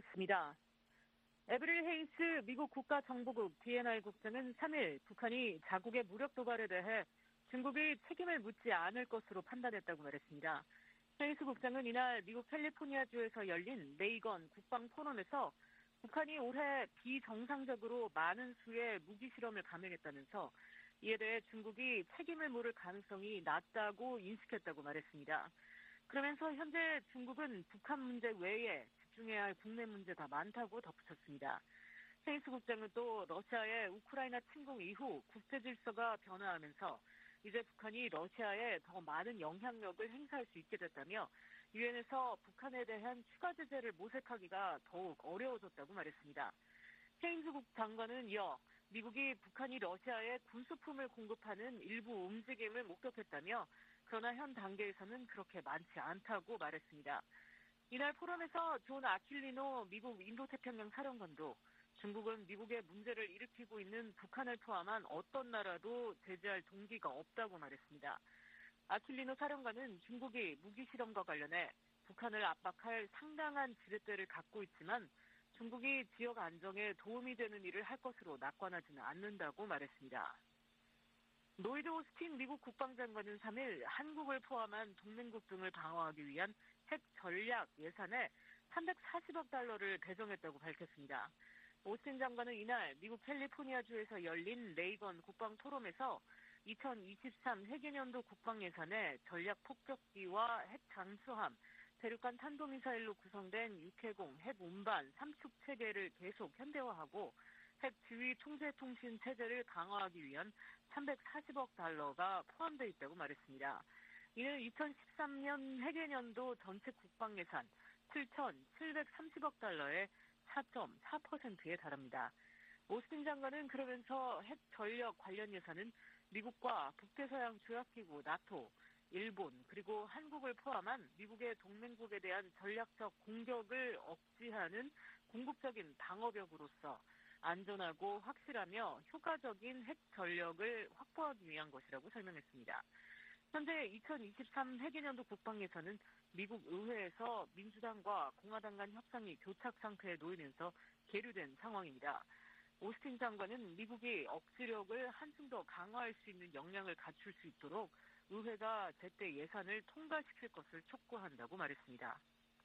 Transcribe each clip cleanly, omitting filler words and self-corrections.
있습니다. 에브릴 헤이스 미국 국가정보국 DNI 국장은 3일 북한이 자국의 무력 도발에 대해 중국이 책임을 묻지 않을 것으로 판단했다고 말했습니다. 헤이스 국장은 이날 미국 캘리포니아주에서 열린 레이건 국방 토론에서 북한이 올해 비정상적으로 많은 수의 무기 실험을 감행했다면서 이에 대해 중국이 책임을 물을 가능성이 낮다고 인식했다고 말했습니다. 그러면서 현재 중국은 북한 문제 외에 집중해야 할 국내 문제가 많다고 덧붙였습니다. 헤이스 국장은 또 러시아의 우크라이나 침공 이후 국제 질서가 변화하면서 이제 북한이 러시아에 더 많은 영향력을 행사할 수 있게 됐다며 유엔에서 북한에 대한 추가 제재를 모색하기가 더욱 어려워졌다고 말했습니다. 헤인즈 국장관은 이어 미국이 북한이 러시아에 군수품을 공급하는 일부 움직임을 목격했다며 그러나 현 단계에서는 그렇게 많지 않다고 말했습니다. 이날 포럼에서 존 아킬리노 미국 인도태평양 사령관도 중국은 미국의 문제를 일으키고 있는 북한을 포함한 어떤 나라도 제재할 동기가 없다고 말했습니다. 아킬리노 사령관은 중국이 무기 실험과 관련해 북한을 압박할 상당한 지렛대를 갖고 있지만 중국이 지역 안정에 도움이 되는 일을 할 것으로 낙관하지는 않는다고 말했습니다. 로이드 오스틴 미국 국방장관은 3일 한국을 포함한 동맹국 등을 방어하기 위한 핵 전략 예산에 340억 달러를 배정했다고 밝혔습니다. 오스틴 장관은 이날 미국 캘리포니아주에서 열린 레이건 국방 토론에서 2023 해계년도 국방 예산에 전략 폭격기와 핵 잠수함, 대륙간 탄도미사일로 구성된 육해공, 핵 운반, 삼축 체계를 계속 현대화하고 핵 지휘 통제 통신 체제를 강화하기 위한 340억 달러가 포함되어 있다고 말했습니다. 이는 2013년 해계년도 전체 국방 예산 7,730억 달러의 4.4%에 달합니다. 오스틴 장관은 그러면서 핵 전력 관련 예산은 미국과 북대서양 조약기구 나토, 일본 그리고 한국을 포함한 미국의 동맹국에 대한 전략적 공격을 억제하는 궁극적인 방어벽으로서 안전하고 확실하며 효과적인 핵 전력을 확보하기 위한 것이라고 설명했습니다. 현재 2023 해계년도 국방 예산은 미국 의회에서 민주당과 공화당 간 협상이 교착 상태에 놓이면서 계류된 상황입니다. 오스틴 장관은 미국이 억지력을 한층 더 강화할 수 있는 역량을 갖출 수 있도록 의회가 제때 예산을 통과시킬 것을 촉구한다고 말했습니다.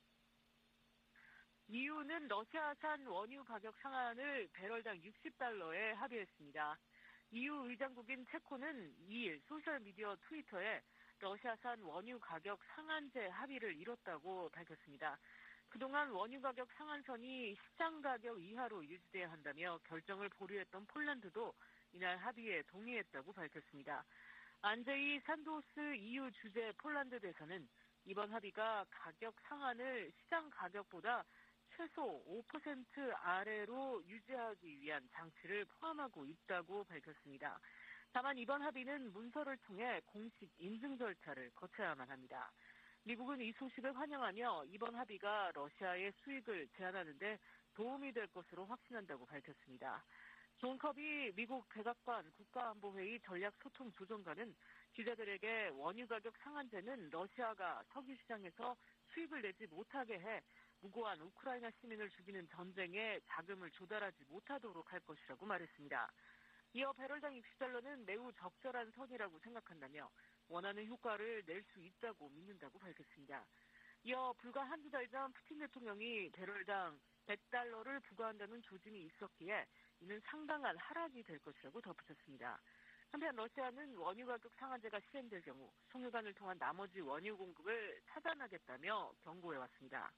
EU는 러시아산 원유 가격 상한을 배럴당 60달러에 합의했습니다. EU 의장국인 체코는 2일 소셜미디어 트위터에 러시아산 원유 가격 상한제 합의를 이뤘다고 밝혔습니다. 그동안 원유 가격 상한선이 시장 가격 이하로 유지돼야 한다며 결정을 보류했던 폴란드도 이날 합의에 동의했다고 밝혔습니다. 안제이 산도스 EU 주재 폴란드 대사는 이번 합의가 가격 상한을 시장 가격보다 최소 5% 아래로 유지하기 위한 장치를 포함하고 있다고 밝혔습니다. 다만 이번 합의는 문서를 통해 공식 인증 절차를 거쳐야만 합니다. 미국은 이 소식을 환영하며 이번 합의가 러시아의 수익을 제한하는 데 도움이 될 것으로 확신한다고 밝혔습니다. 존 커비 미국 백악관 국가안보회의 전략소통조정관은 기자들에게 원유 가격 상한제는 러시아가 석유 시장에서 수입을 내지 못하게 해 무고한 우크라이나 시민을 죽이는 전쟁에 자금을 조달하지 못하도록 할 것이라고 말했습니다. 이어 배럴당 60달러는 매우 적절한 선이라고 생각한다며 원하는 효과를 낼 수 있다고 믿는다고 밝혔습니다. 이어 불과 한두 달 전 푸틴 대통령이 배럴당 100달러를 부과한다는 조짐이 있었기에 이는 상당한 하락이 될 것이라고 덧붙였습니다. 한편 러시아는 원유 가격 상한제가 시행될 경우 송유관을 통한 나머지 원유 공급을 차단하겠다며 경고해왔습니다.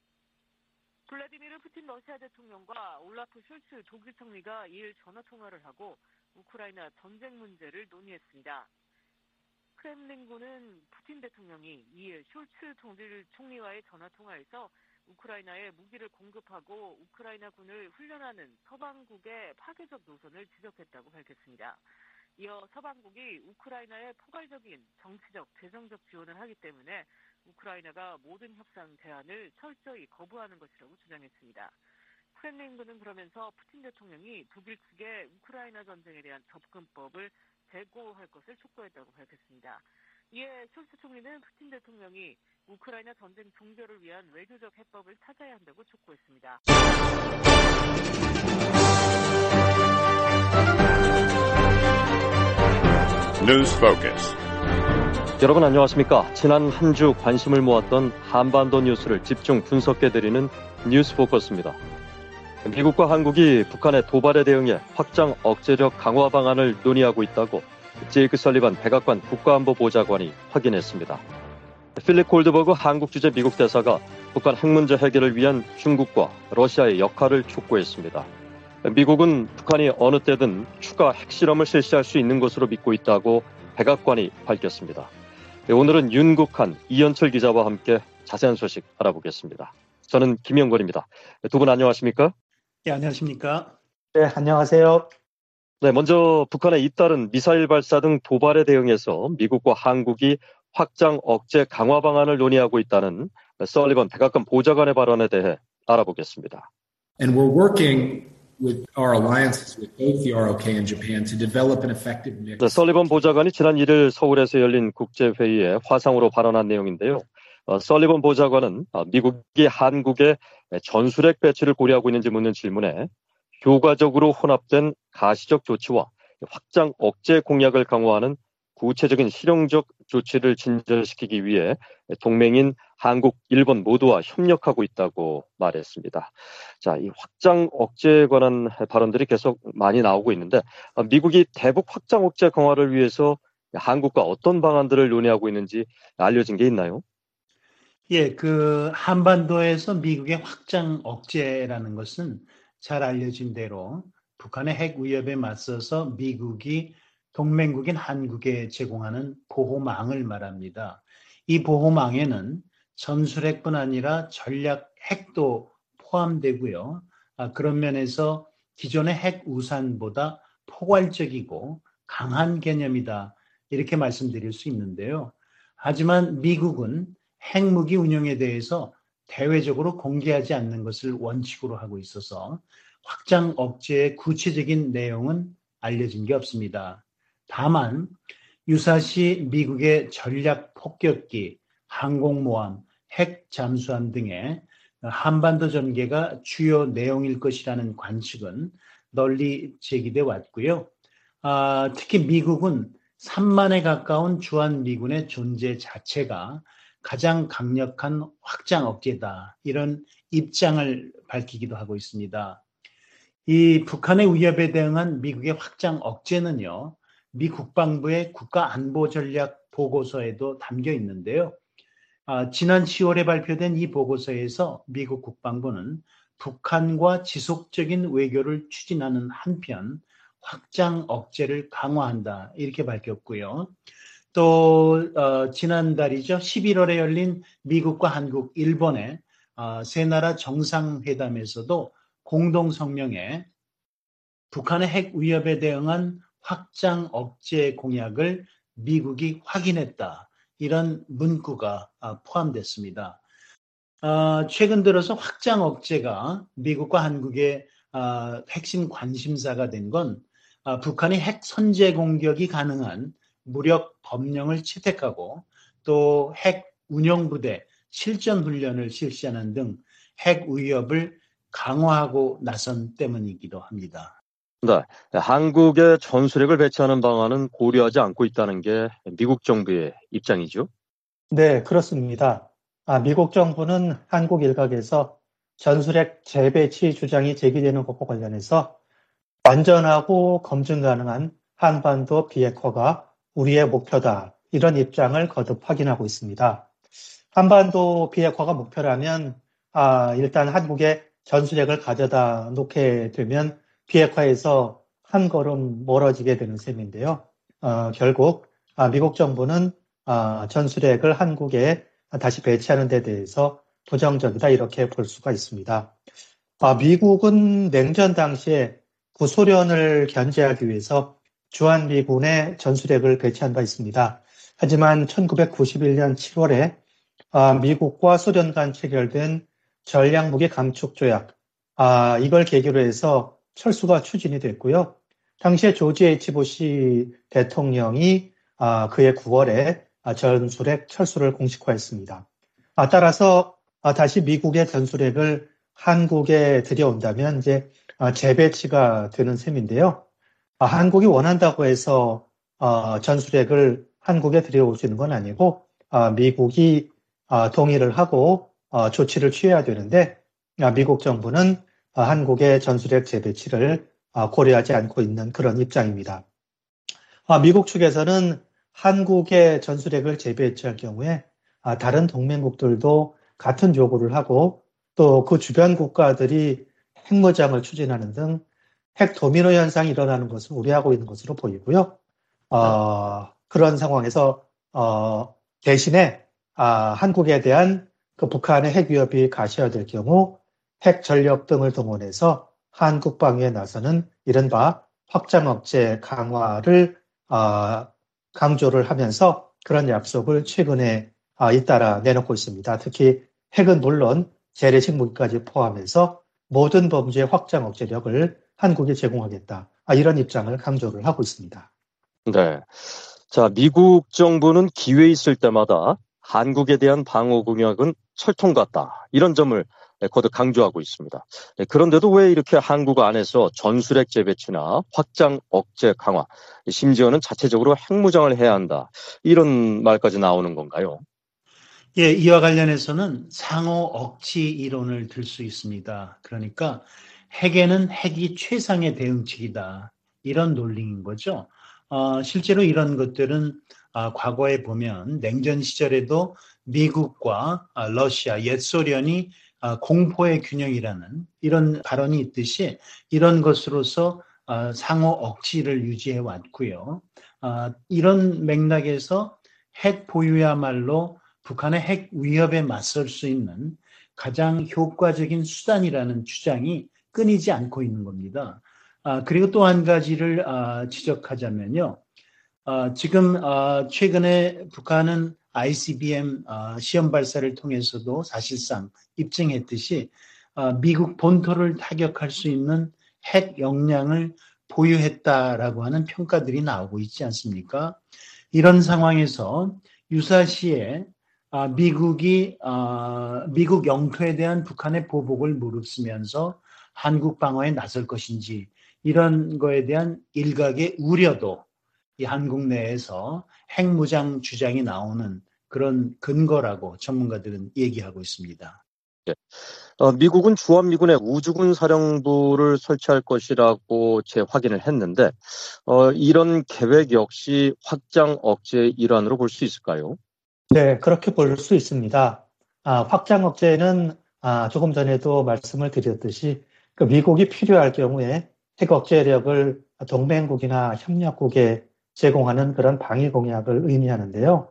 블라디미르 푸틴 러시아 대통령과 올라프 숄츠 독일 총리가 2일 전화통화를 하고 우크라이나 전쟁 문제를 논의했습니다. 크렘린군은 푸틴 대통령이 2일 숄츠 독일 총리와의 전화통화에서 우크라이나에 무기를 공급하고 우크라이나군을 훈련하는 서방국의 파괴적 노선을 지적했다고 밝혔습니다. 이어 서방국이 우크라이나에 포괄적인 정치적, 재정적 지원을 하기 때문에 우크라이나가 모든 협상 제안을 철저히 거부하는 것이라고 주장했습니다. 크렘린군은 그러면서 푸틴 대통령이 독일 측에 우크라이나 전쟁에 대한 접근법을 재고할 것을 촉구했다고 밝혔습니다. 이에 숄츠 총리는 푸틴 대통령이 우크라이나 전쟁 종결을 위한 외교적 해법을 찾아야 한다고 촉구했습니다. 뉴스 포커스. 여러분 안녕하십니까? 지난 한 주 관심을 모았던 한반도 뉴스를 집중 분석해드리는 뉴스 포커스입니다. 미국과 한국이 북한의 도발에 대응해 확장 억제력 강화 방안을 논의하고 있다고 제이크 설리반 백악관 국가안보보좌관이 확인했습니다. 필립 골드버그 한국 주재 미국 대사가 북한 핵 문제 해결을 위한 중국과 러시아의 역할을 촉구했습니다. 미국은 북한이 어느 때든 추가 핵실험을 실시할 수 있는 것으로 믿고 있다고 백악관이 밝혔습니다. 오늘은 윤국한, 이현철 기자와 함께 자세한 소식 알아보겠습니다. 저는 김영걸입니다. 두 분 안녕하십니까? 네, 안녕하십니까? 네, 안녕하세요. 네, 먼저 북한의 잇따른 미사일 발사 등 도발에 대응해서 미국과 한국이 확장 억제 강화 방안을 논의하고 있다는 설리번 백악관 보좌관의 발언에 대해 알아보겠습니다. And we're working with our alliances with both the ROK and Japan to develop an effective mix. 네, 설리번 보좌관이 지난 1일 서울에서 열린 국제회의에 화상으로 발언한 내용인데요. 설리번 보좌관은 미국이 한국의 전술핵 배치를 고려하고 있는지 묻는 질문에 효과적으로 혼합된 가시적 조치와 확장 억제 공약을 강화하는 구체적인 실용적 조치를 진전시키기 위해 동맹인 한국, 일본 모두와 협력하고 있다고 말했습니다. 자, 이 확장 억제에 관한 발언들이 계속 많이 나오고 있는데 미국이 대북 확장 억제 강화를 위해서 한국과 어떤 방안들을 논의하고 있는지 알려진 게 있나요? 예, 한반도에서 미국의 확장 억제라는 것은 잘 알려진 대로 북한의 핵 위협에 맞서서 미국이 동맹국인 한국에 제공하는 보호망을 말합니다. 이 보호망에는 전술핵뿐 아니라 전략 핵도 포함되고요. 그런 면에서 기존의 핵 우산보다 포괄적이고 강한 개념이다. 이렇게 말씀드릴 수 있는데요. 하지만 미국은 핵무기 운용에 대해서 대외적으로 공개하지 않는 것을 원칙으로 하고 있어서 확장 억제의 구체적인 내용은 알려진 게 없습니다. 다만 유사시 미국의 전략 폭격기, 항공모함, 핵 잠수함 등의 한반도 전개가 주요 내용일 것이라는 관측은 널리 제기돼 왔고요. 특히 미국은 3만에 가까운 주한미군의 존재 자체가 가장 강력한 확장 억제다. 이런 입장을 밝히기도 하고 있습니다. 이 북한의 위협에 대응한 미국의 확장 억제는요. 미 국방부의 국가안보전략 보고서에도 담겨 있는데요. 지난 10월에 발표된 이 보고서에서 미국 국방부는 북한과 지속적인 외교를 추진하는 한편 확장 억제를 강화한다. 이렇게 밝혔고요. 또 지난달이죠. 11월에 열린 미국과 한국, 일본의 세 나라 정상회담에서도 공동 성명에 북한의 핵 위협에 대응한 확장 억제 공약을 미국이 확인했다. 이런 문구가 포함됐습니다. 최근 들어서 확장 억제가 미국과 한국의 핵심 관심사가 된 건 북한이 핵 선제 공격이 가능한 무력 법령을 채택하고 또 핵 운용부대 실전 훈련을 실시하는 등 핵 위협을 강화하고 나선 때문이기도 합니다. 네, 한국의 전술핵을 배치하는 방안은 고려하지 않고 있다는 게 미국 정부의 입장이죠? 네, 그렇습니다. 미국 정부는 한국 일각에서 전술핵 재배치 주장이 제기되는 것과 관련해서 완전하고 검증 가능한 한반도 비핵화가 우리의 목표다. 이런 입장을 거듭 확인하고 있습니다. 한반도 비핵화가 목표라면 일단 한국의 전술핵을 가져다 놓게 되면 비핵화에서 한 걸음 멀어지게 되는 셈인데요. 결국 미국 정부는 전술핵을 한국에 다시 배치하는 데 대해서 부정적이다 이렇게 볼 수가 있습니다. 미국은 냉전 당시에 구소련을 견제하기 위해서 주한미군에 전술핵을 배치한 바 있습니다. 하지만 1991년 7월에 미국과 소련 간 체결된 전략무기 감축 조약, 이걸 계기로 해서 철수가 추진이 됐고요. 당시에 조지 H.부시 대통령이 그해 9월에 전술핵 철수를 공식화했습니다. 따라서 다시 미국의 전술핵을 한국에 들여온다면 이제 재배치가 되는 셈인데요. 한국이 원한다고 해서 전술핵을 한국에 들여올 수 있는 건 아니고 미국이 동의를 하고 조치를 취해야 되는데 미국 정부는 한국의 전술핵 재배치를 고려하지 않고 있는 그런 입장입니다. 미국 측에서는 한국의 전술핵을 재배치할 경우에 다른 동맹국들도 같은 요구를 하고 또 그 주변 국가들이 핵무장을 추진하는 등 핵 도미노 현상이 일어나는 것을 우려하고 있는 것으로 보이고요. 그런 상황에서 대신에 한국에 대한 그 북한의 핵 위협이 가시화될 경우 핵 전력 등을 동원해서 한국 방위에 나서는 이른바 확장 억제 강화를 강조를 하면서 그런 약속을 최근에 잇따라 내놓고 있습니다. 특히 핵은 물론 재래식 무기까지 포함해서 모든 범죄의 확장 억제력을 한국에 제공하겠다. 이런 입장을 강조를 하고 있습니다. 네. 자, 미국 정부는 기회 있을 때마다 한국에 대한 방어 공약은 철통 같다. 이런 점을 거듭 강조하고 있습니다. 그런데도 왜 이렇게 한국 안에서 전술핵 재배치나 확장 억제 강화, 심지어는 자체적으로 핵무장을 해야 한다. 이런 말까지 나오는 건가요? 예, 이와 관련해서는 상호 억치 이론을 들 수 있습니다. 그러니까 핵에는 핵이 최상의 대응책이다. 이런 논리인 거죠. 실제로 이런 것들은 과거에 보면 냉전 시절에도 미국과 러시아, 옛 소련이 공포의 균형이라는 이런 발언이 있듯이 이런 것으로서 상호 억지를 유지해 왔고요. 이런 맥락에서 핵 보유야말로 북한의 핵 위협에 맞설 수 있는 가장 효과적인 수단이라는 주장이 끊이지 않고 있는 겁니다. 그리고 또 한 가지를 지적하자면요. 지금 최근에 북한은 ICBM 시험 발사를 통해서도 사실상 입증했듯이 미국 본토를 타격할 수 있는 핵 역량을 보유했다라고 하는 평가들이 나오고 있지 않습니까? 이런 상황에서 유사시에 미국 영토에 대한 북한의 보복을 무릅쓰면서 한국 방어에 나설 것인지 이런 거에 대한 일각의 우려도 이 한국 내에서 핵무장 주장이 나오는 그런 근거라고 전문가들은 얘기하고 있습니다. 네. 미국은 주한미군의 우주군 사령부를 설치할 것이라고 재확인을 했는데 이런 계획 역시 확장 억제의 일환으로 볼 수 있을까요? 네, 그렇게 볼 수 있습니다. 확장 억제는 조금 전에도 말씀을 드렸듯이 그 미국이 필요할 경우에 핵 억제력을 동맹국이나 협력국에 제공하는 그런 방위 공약을 의미하는데요.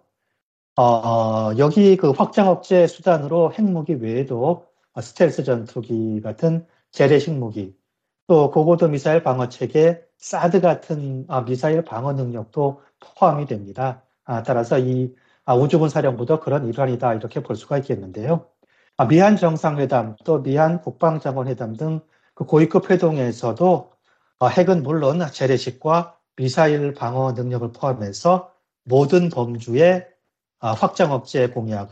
여기 그 확장 억제 수단으로 핵무기 외에도 스텔스 전투기 같은 재래식 무기, 또 고고도 미사일 방어 체계, 사드 같은 미사일 방어 능력도 포함이 됩니다. 따라서 이 우주군 사령부도 그런 일환이다 이렇게 볼 수가 있겠는데요. 미한 정상회담, 또 미한 국방장관회담 등 그 고위급 회동에서도 핵은 물론 재래식과 미사일 방어 능력을 포함해서 모든 범주의 확장 억제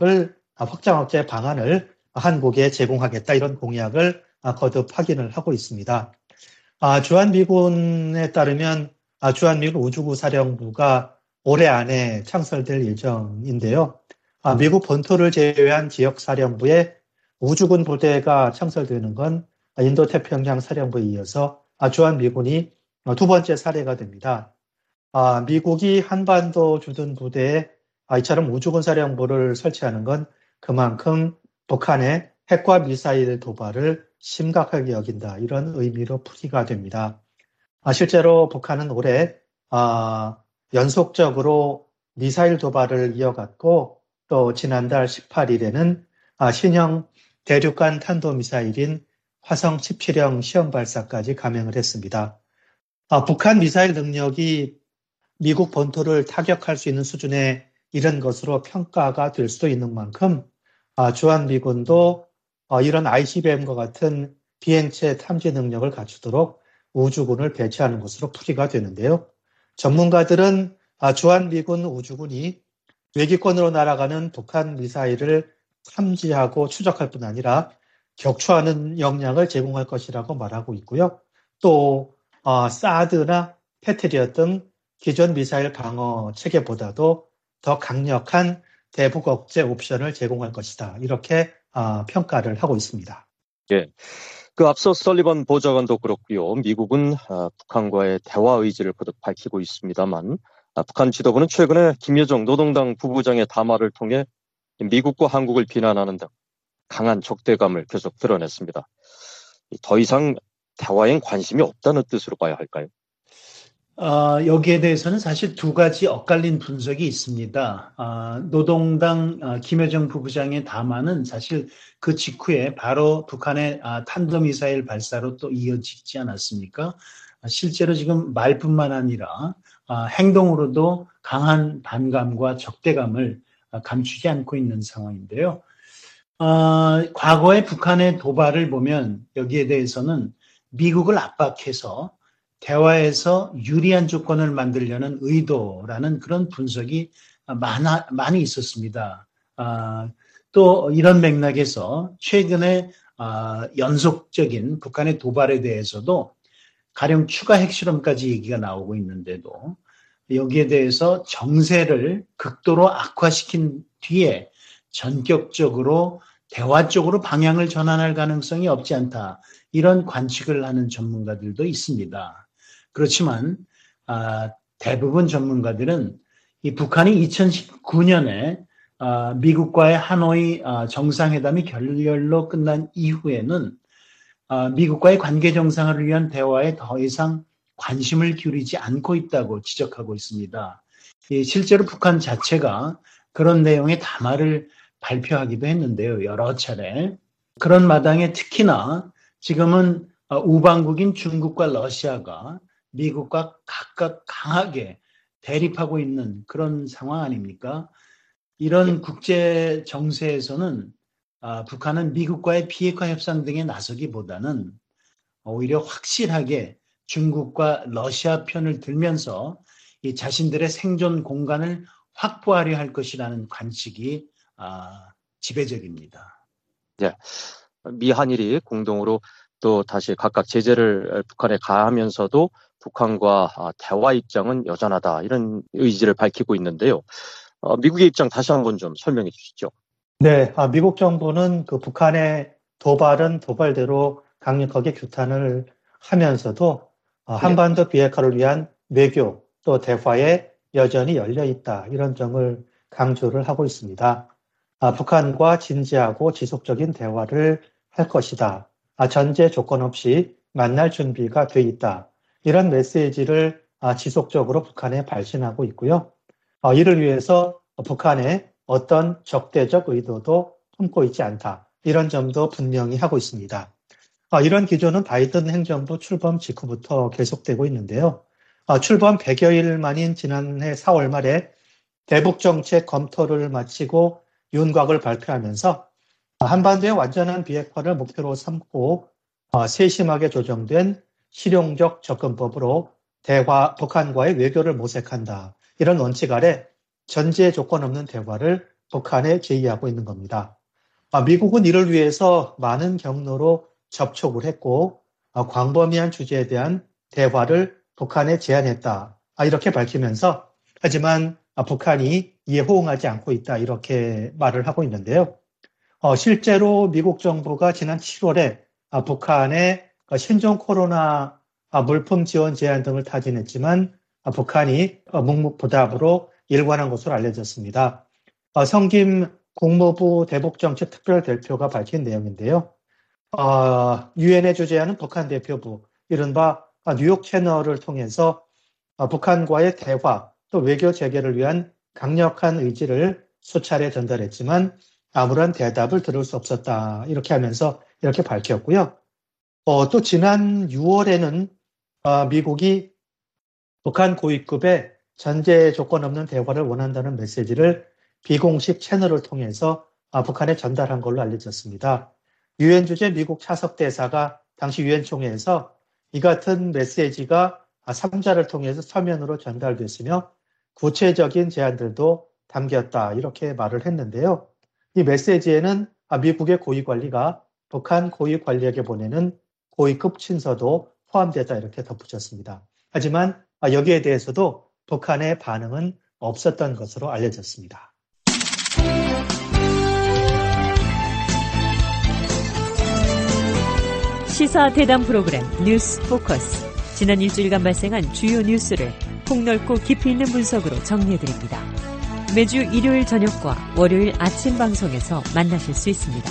방안을 한국에 제공하겠다 이런 공약을 거듭 확인을 하고 있습니다. 주한미군에 따르면 주한미군 우주구 사령부가 올해 안에 창설될 예정인데요. 미국 본토를 제외한 지역 사령부에 우주군 부대가 창설되는 건 인도태평양 사령부에 이어서 주한미군이 두 번째 사례가 됩니다. 미국이 한반도 주둔 부대에 이처럼 우주군 사령부를 설치하는 건 그만큼 북한의 핵과 미사일 도발을 심각하게 여긴다. 이런 의미로 풀이가 됩니다. 실제로 북한은 올해 연속적으로 미사일 도발을 이어갔고 또 지난달 18일에는 신형 대륙간 탄도미사일인 화성 17형 시험 발사까지 감행을 했습니다. 북한 미사일 능력이 미국 본토를 타격할 수 있는 수준에 이런 것으로 평가가 될 수도 있는 만큼 주한미군도 이런 ICBM과 같은 비행체 탐지 능력을 갖추도록 우주군을 배치하는 것으로 풀이가 되는데요. 전문가들은 주한미군 우주군이 외기권으로 날아가는 북한 미사일을 탐지하고 추적할 뿐 아니라 격추하는 역량을 제공할 것이라고 말하고 있고요. 또 사드나 패트리엇 등 기존 미사일 방어 체계보다도 더 강력한 대북 억제 옵션을 제공할 것이다. 이렇게 평가를 하고 있습니다. 예. 그 앞서 설리번 보좌관도 그렇고요. 미국은 북한과의 대화 의지를 거듭 밝히고 있습니다만 북한 지도부는 최근에 김여정 노동당 부부장의 담화를 통해 미국과 한국을 비난하는 등 강한 적대감을 계속 드러냈습니다. 더 이상 대화엔 관심이 없다는 뜻으로 봐야 할까요? 여기에 대해서는 사실 두 가지 엇갈린 분석이 있습니다. 노동당 김여정 부부장의 담화는 사실 그 직후에 바로 북한의 탄도미사일 발사로 또 이어지지 않았습니까? 실제로 지금 말뿐만 아니라 행동으로도 강한 반감과 적대감을 감추지 않고 있는 상황인데요. 과거의 북한의 도발을 보면 여기에 대해서는 미국을 압박해서 대화에서 유리한 조건을 만들려는 의도라는 그런 분석이 많이 있었습니다. 또 이런 맥락에서 최근에 연속적인 북한의 도발에 대해서도 가령 추가 핵실험까지 얘기가 나오고 있는데도 여기에 대해서 정세를 극도로 악화시킨 뒤에 전격적으로 대화 쪽으로 방향을 전환할 가능성이 없지 않다. 이런 관측을 하는 전문가들도 있습니다. 그렇지만 대부분 전문가들은 이 북한이 2019년에 미국과의 하노이 정상회담이 결렬로 끝난 이후에는 미국과의 관계 정상화를 위한 대화에 더 이상 관심을 기울이지 않고 있다고 지적하고 있습니다. 실제로 북한 자체가 그런 내용의 담화를 발표하기도 했는데요. 여러 차례. 그런 마당에 특히나 지금은 우방국인 중국과 러시아가 미국과 각각 강하게 대립하고 있는 그런 상황 아닙니까? 이런 국제 정세에서는 북한은 미국과의 비핵화 협상 등에 나서기보다는 오히려 확실하게 중국과 러시아 편을 들면서 이 자신들의 생존 공간을 확보하려 할 것이라는 관측이 지배적입니다. 네. 미한일이 공동으로 또 다시 각각 제재를 북한에 가하면서도 북한과 대화 입장은 여전하다. 이런 의지를 밝히고 있는데요. 미국의 입장 다시 한번 좀 설명해 주시죠. 네, 미국 정부는 그 북한의 도발은 도발대로 강력하게 규탄을 하면서도 한반도 비핵화를 위한 외교 또 대화에 여전히 열려 있다. 이런 점을 강조를 하고 있습니다. 북한과 진지하고 지속적인 대화를 할 것이다. 전제 조건 없이 만날 준비가 돼 있다. 이런 메시지를 지속적으로 북한에 발신하고 있고요. 이를 위해서 북한의 어떤 적대적 의도도 품고 있지 않다. 이런 점도 분명히 하고 있습니다. 이런 기조는 바이든 행정부 출범 직후부터 계속되고 있는데요. 출범 100여일 만인 지난해 4월 말에 대북정책 검토를 마치고 윤곽을 발표하면서 한반도의 완전한 비핵화를 목표로 삼고 세심하게 조정된 실용적 접근법으로 북한과의 외교를 모색한다. 이런 원칙 아래 전제 조건 없는 대화를 북한에 제의하고 있는 겁니다. 미국은 이를 위해서 많은 경로로 접촉을 했고 광범위한 주제에 대한 대화를 북한에 제안했다. 이렇게 밝히면서 하지만 북한이 이에 호응하지 않고 있다. 이렇게 말을 하고 있는데요. 실제로 미국 정부가 지난 7월에 북한에 신종 코로나 물품 지원 제한 등을 타진했지만 북한이 묵묵부답으로 일관한 것으로 알려졌습니다. 성김 국무부 대북정책 특별대표가 밝힌 내용인데요. 유엔에 주재하는 북한 대표부, 이른바 뉴욕 채널을 통해서 북한과의 대화 또 외교 재개를 위한 강력한 의지를 수차례 전달했지만 아무런 대답을 들을 수 없었다. 이렇게 하면서 이렇게 밝혔고요. 또 지난 6월에는 미국이 북한 고위급의 전제 조건 없는 대화를 원한다는 메시지를 비공식 채널을 통해서 북한에 전달한 걸로 알려졌습니다. 유엔 주재 미국 차석 대사가 당시 유엔 총회에서 이 같은 메시지가 3자를 통해서 서면으로 전달됐으며 구체적인 제안들도 담겼다. 이렇게 말을 했는데요. 이 메시지에는 미국의 고위 관리가 북한 고위 관리에게 보내는 고위급 친서도 포함되다 이렇게 덧붙였습니다. 하지만 여기에 대해서도 북한의 반응은 없었던 것으로 알려졌습니다. 시사 대담 프로그램 뉴스 포커스. 지난 일주일간 발생한 주요 뉴스를 폭넓고 깊이 있는 분석으로 정리해드립니다. 매주 일요일 저녁과 월요일 아침 방송에서 만나실 수 있습니다.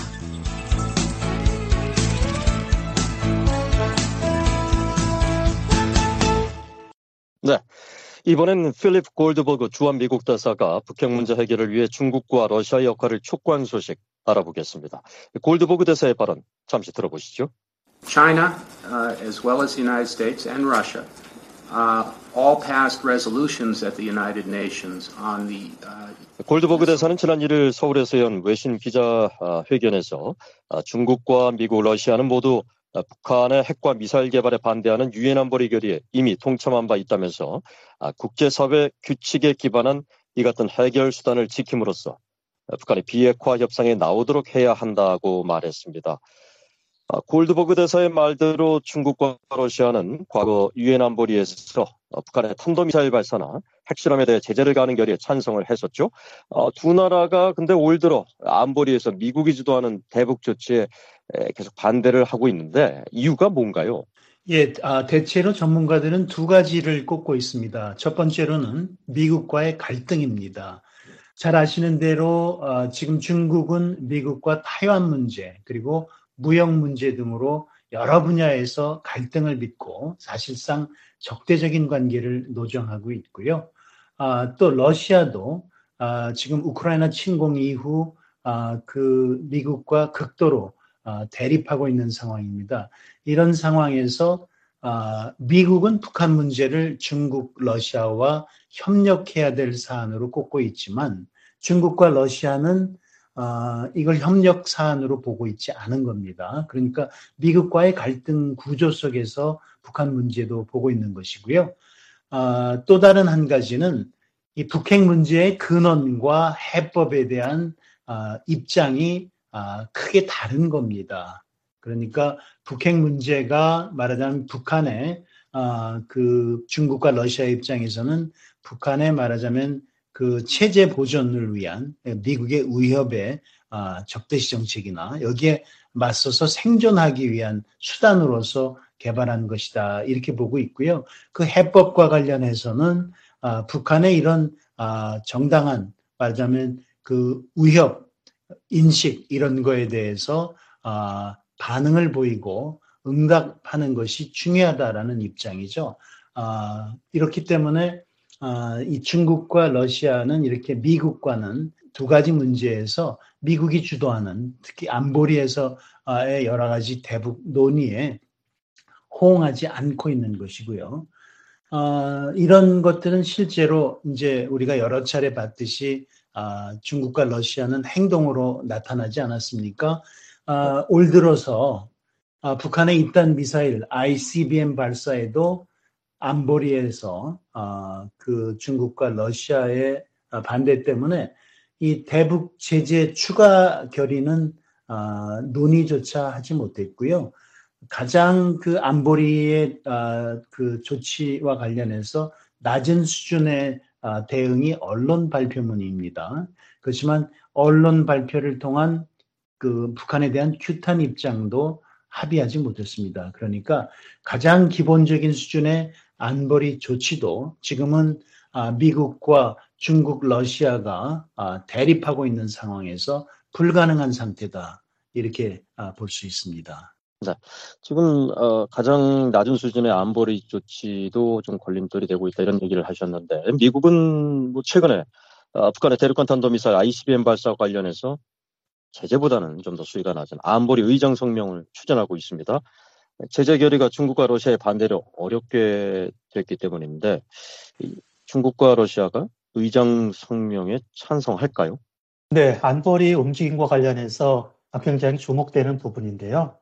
네. 이번엔 필립 골드버그 주한미국 대사가 북핵 문제 해결을 위해 중국과 러시아의 역할을 촉구한 소식 알아보겠습니다. 골드버그 대사의 발언 잠시 들어보시죠. China, as well as the United States and Russia, all passed resolutions at the United Nations on the 골드버그 대사는 지난 1일 서울에서 연 외신 기자회견에서 중국과 미국, 러시아는 모두 북한의 핵과 미사일 개발에 반대하는 유엔 안보리 결의에 이미 동참한 바 있다면서 국제사회 규칙에 기반한 이 같은 해결 수단을 지킴으로써 북한이 비핵화 협상에 나오도록 해야 한다고 말했습니다. 골드버그 대사의 말대로 중국과 러시아는 과거 유엔 안보리에서 북한의 탄도미사일 발사나 핵실험에 대해 제재를 가하는 결의에 찬성을 했었죠. 두 나라가 근데 올 들어 안보리에서 미국이 주도하는 대북 조치에 계속 반대를 하고 있는데 이유가 뭔가요? 예, 대체로 전문가들은 두 가지를 꼽고 있습니다. 첫 번째로는 미국과의 갈등입니다. 잘 아시는 대로 지금 중국은 미국과 타이완 문제 그리고 무역 문제 등으로 여러 분야에서 갈등을 빚고 사실상 적대적인 관계를 노정하고 있고요. 또 러시아도 지금 우크라이나 침공 이후 그 미국과 극도로 대립하고 있는 상황입니다. 이런 상황에서 미국은 북한 문제를 중국, 러시아와 협력해야 될 사안으로 꼽고 있지만 중국과 러시아는 이걸 협력 사안으로 보고 있지 않은 겁니다. 그러니까 미국과의 갈등 구조 속에서 북한 문제도 보고 있는 것이고요. 또 다른 한 가지는 이 북핵 문제의 근원과 해법에 대한 입장이 크게 다른 겁니다. 그러니까 북핵 문제가 말하자면 북한의 그 중국과 러시아 입장에서는 북한의 말하자면 그 체제 보존을 위한 미국의 위협의 적대시 정책이나 여기에 맞서서 생존하기 위한 수단으로서 개발한 것이다 이렇게 보고 있고요. 그 해법과 관련해서는 북한의 이런 정당한 말하자면 그 위협 인식 이런 거에 대해서 반응을 보이고 응답하는 것이 중요하다라는 입장이죠. 이렇기 때문에 이 중국과 러시아는 이렇게 미국과는 두 가지 문제에서 미국이 주도하는 특히 안보리에서의 여러 가지 대북 논의에 호응하지 않고 있는 것이고요. 이런 것들은 실제로 이제 우리가 여러 차례 봤듯이 중국과 러시아는 행동으로 나타나지 않았습니까? 올 들어서 북한의 잇단 미사일 ICBM 발사에도 안보리에서 그 중국과 러시아의 반대 때문에 이 대북 제재 추가 결의는 논의조차 하지 못했고요. 가장 그 안보리의 그 조치와 관련해서 낮은 수준의 대응이 언론 발표문입니다. 그렇지만 언론 발표를 통한 그 북한에 대한 규탄 입장도 합의하지 못했습니다. 그러니까 가장 기본적인 수준의 안보리 조치도 지금은 미국과 중국, 러시아가 대립하고 있는 상황에서 불가능한 상태다. 이렇게 볼 수 있습니다. 네. 지금 가장 낮은 수준의 안보리 조치도 좀 걸림돌이 되고 있다 이런 얘기를 하셨는데 미국은 뭐 최근에 북한의 대륙간 탄도미사일 ICBM 발사와 관련해서 제재보다는 좀 더 수위가 낮은 안보리 의장 성명을 추진하고 있습니다. 제재 결의가 중국과 러시아의 반대로 어렵게 됐기 때문인데 중국과 러시아가 의장 성명에 찬성할까요? 네, 안보리 움직임과 관련해서 굉장히 주목되는 부분인데요.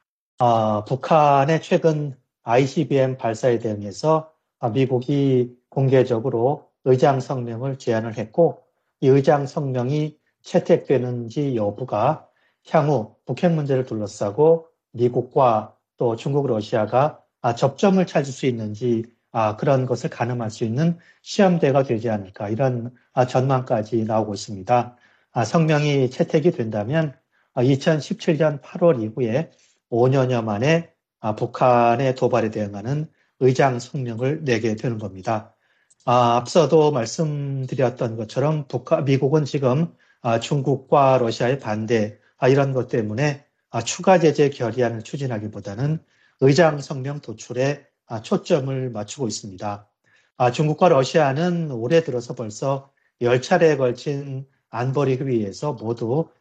북한의 최근 ICBM 발사에 대응해서 미국이 공개적으로 의장 성명을 제안을 했고 이 의장 성명이 채택되는지 여부가 향후 북핵 문제를 둘러싸고 미국과 또 중국, 러시아가 접점을 찾을 수 있는지 그런 것을 가늠할 수 있는 시험대가 되지 않을까 이런 전망까지 나오고 있습니다. 성명이 채택이 된다면 2017년 8월 이후에 5년여 만에 북한의 도발에 대응하는 의장 성명을 내게 되는 겁니다. 앞서도 말씀드렸던 것처럼 미국은 지금 중국과 러시아의 반대 이런 것 때문에 추가 제재 결의안을 추진하기보다는 의장 성명 도출에 초점을 맞추고 있습니다. 중국과 러시아는 올해 들어서 벌써 10차례에 걸친 안보리 회의에서 모두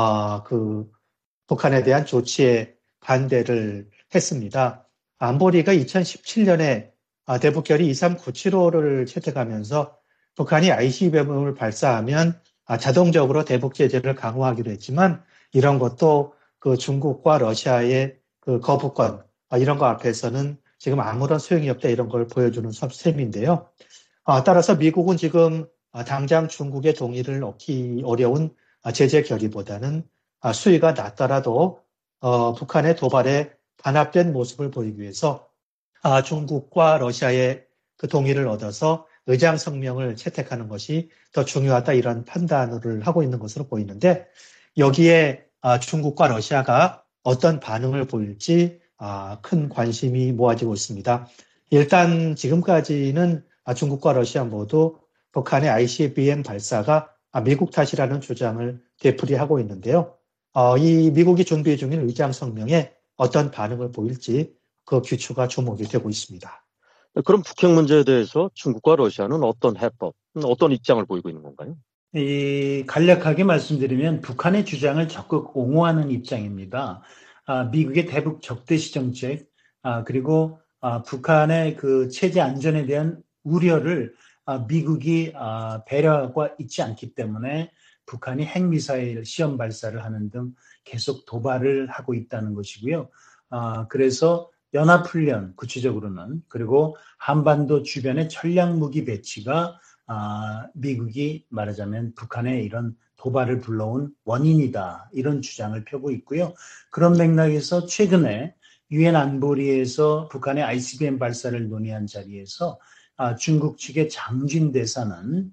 북한에 대한 조치에 반대를 했습니다. 안보리가 2017년에 대북결의 23975를 채택하면서 북한이 ICBM을 발사하면 자동적으로 대북 제재를 강화하기로 했지만 이런 것도 중국과 러시아의 거부권 이런 거 앞에서는 지금 아무런 소용이 없다 이런 걸 보여주는 셈인데요. 따라서 미국은 지금 당장 중국의 동의를 얻기 어려운 제재 결의보다는 수위가 낮더라도 북한의 도발에 단합된 모습을 보이기 위해서 중국과 러시아의 그 동의를 얻어서 의장 성명을 채택하는 것이 더 중요하다 이런 판단을 하고 있는 것으로 보이는데 여기에 중국과 러시아가 어떤 반응을 보일지 큰 관심이 모아지고 있습니다. 일단 지금까지는 중국과 러시아 모두 북한의 ICBM 발사가 미국 탓이라는 주장을 되풀이하고 있는데요. 이 미국이 준비 중인 의장 성명에 어떤 반응을 보일지 그 귀추가 주목이 되고 있습니다. 그럼 북핵 문제에 대해서 중국과 러시아는 어떤 해법, 어떤 입장을 보이고 있는 건가요? 간략하게 말씀드리면 북한의 주장을 적극 옹호하는 입장입니다. 미국의 대북 적대시 정책, 그리고 북한의 그 체제 안전에 대한 우려를 미국이 배려하고 있지 않기 때문에 북한이 핵미사일 시험 발사를 하는 등 계속 도발을 하고 있다는 것이고요. 그래서 연합훈련 구체적으로는 그리고 한반도 주변의 전략무기 배치가 미국이 말하자면 북한의 이런 도발을 불러온 원인이다 이런 주장을 펴고 있고요. 그런 맥락에서 최근에 유엔 안보리에서 북한의 ICBM 발사를 논의한 자리에서 중국 측의 장진 대사는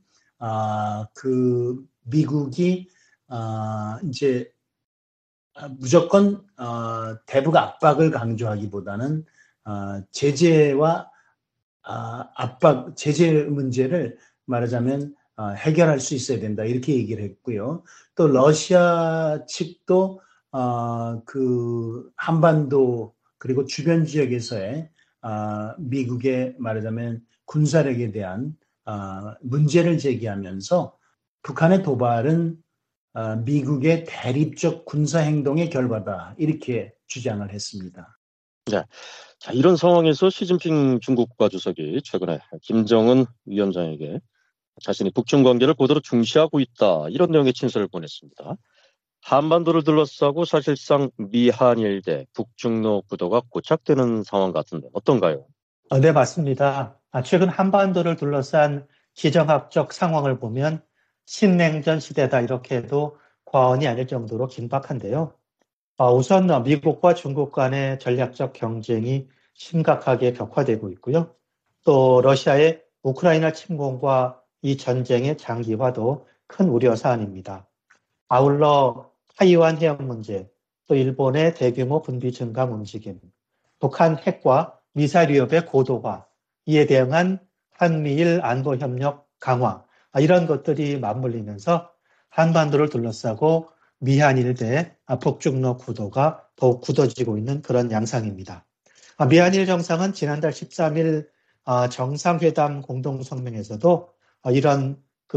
미국이 이제 무조건 대북 압박을 강조하기보다는 제재와 압박, 제재 문제를 말하자면 해결할 수 있어야 된다 이렇게 얘기를 했고요. 또 러시아 측도 한반도 그리고 주변 지역에서의 미국의 말하자면 군사력에 대한 문제를 제기하면서 북한의 도발은 미국의 대립적 군사행동의 결과다 이렇게 주장을 했습니다. 네. 자, 이런 상황에서 시진핑 중국 국가주석이 최근에 김정은 위원장에게 자신이 북중 관계를 고도로 중시하고 있다 이런 내용의 친서를 보냈습니다. 한반도를 둘러싸고 사실상 미한일 대 북중로 구도가 고착되는 상황 같은데 어떤가요? 네, 맞습니다. 최근 한반도를 둘러싼 지정학적 상황을 보면 신냉전 시대다 이렇게 해도 과언이 아닐 정도로 긴박한데요. 우선 미국과 중국 간의 전략적 경쟁이 심각하게 격화되고 있고요. 또 러시아의 우크라이나 침공과 이 전쟁의 장기화도 큰 우려 사안입니다. 아울러 타이완 해역 문제, 또 일본의 대규모 군비 증강 움직임, 북한 핵과 미사일 위협의 고도화, 이에 대응한 한미일 안보협력 강화, 이런 것들이 맞물리면서 한반도를 둘러싸고 미한일 대 북중로 구도가 더욱 굳어지고 있는 그런 양상입니다. 미한일 정상은 지난달 13일 정상회담 공동성명에서도 이런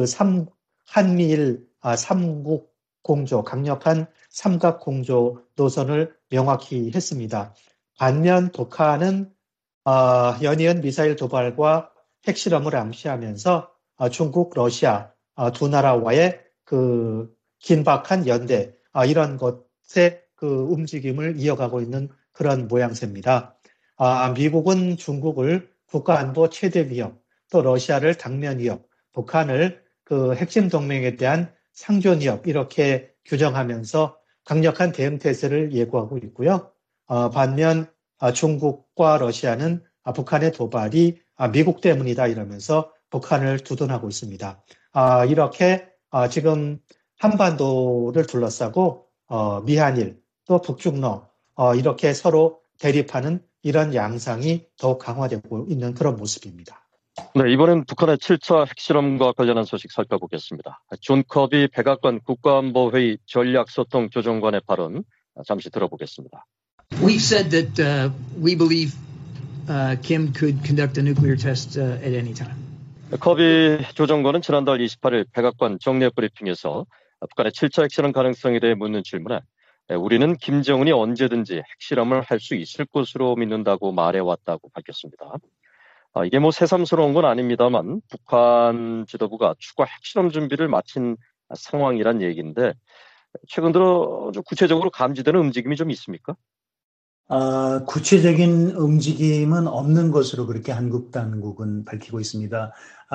한미일 삼국 공조, 강력한 삼각 공조 노선을 명확히 했습니다. 반면 북한은 연이은 미사일 도발과 핵실험을 암시하면서 중국, 러시아 두 나라와의 긴박한 연대 이런 것의 움직임을 이어가고 있는 그런 모양새입니다. 미국은 중국을 국가안보 최대 위협, 또 러시아를 당면 위협, 북한을 핵심 동맹에 대한 상존 위협 이렇게 규정하면서 강력한 대응 태세를 예고하고 있고요. 반면 중국과 러시아는 북한의 도발이 미국 때문이다 이러면서 북한을 두둔하고 있습니다. 이렇게 지금 한반도를 둘러싸고 미한일 또 북중러 이렇게 서로 대립하는 이런 양상이 더욱 강화되고 있는 그런 모습입니다. 네, 이번엔 북한의 7차 핵실험과 관련한 소식 살펴보겠습니다. 존 커비 백악관 국가안보회의 전략소통조정관의 발언 잠시 들어보겠습니다. We said that we believe Kim could conduct a nuclear test at any time. 커비 조정관은 지난달 28일 백악관 정례 브리핑에서 북한의 7차 핵실험 가능성에 대해 묻는 질문에 우리는 김정은이 언제든지 핵실험을 할 수 있을 것으로 믿는다고 말해왔다고 밝혔습니다. 이게 새삼스러운 건 아닙니다만 북한 지도부가 추가 핵실험 준비를 마친 상황이란 얘기인데 최근 들어 좀 구체적으로 감지되는 움직임이 좀 있습니까? 구체적인 움직임은 없는 것으로 그렇게 한국 당국은 밝히고 있습니다.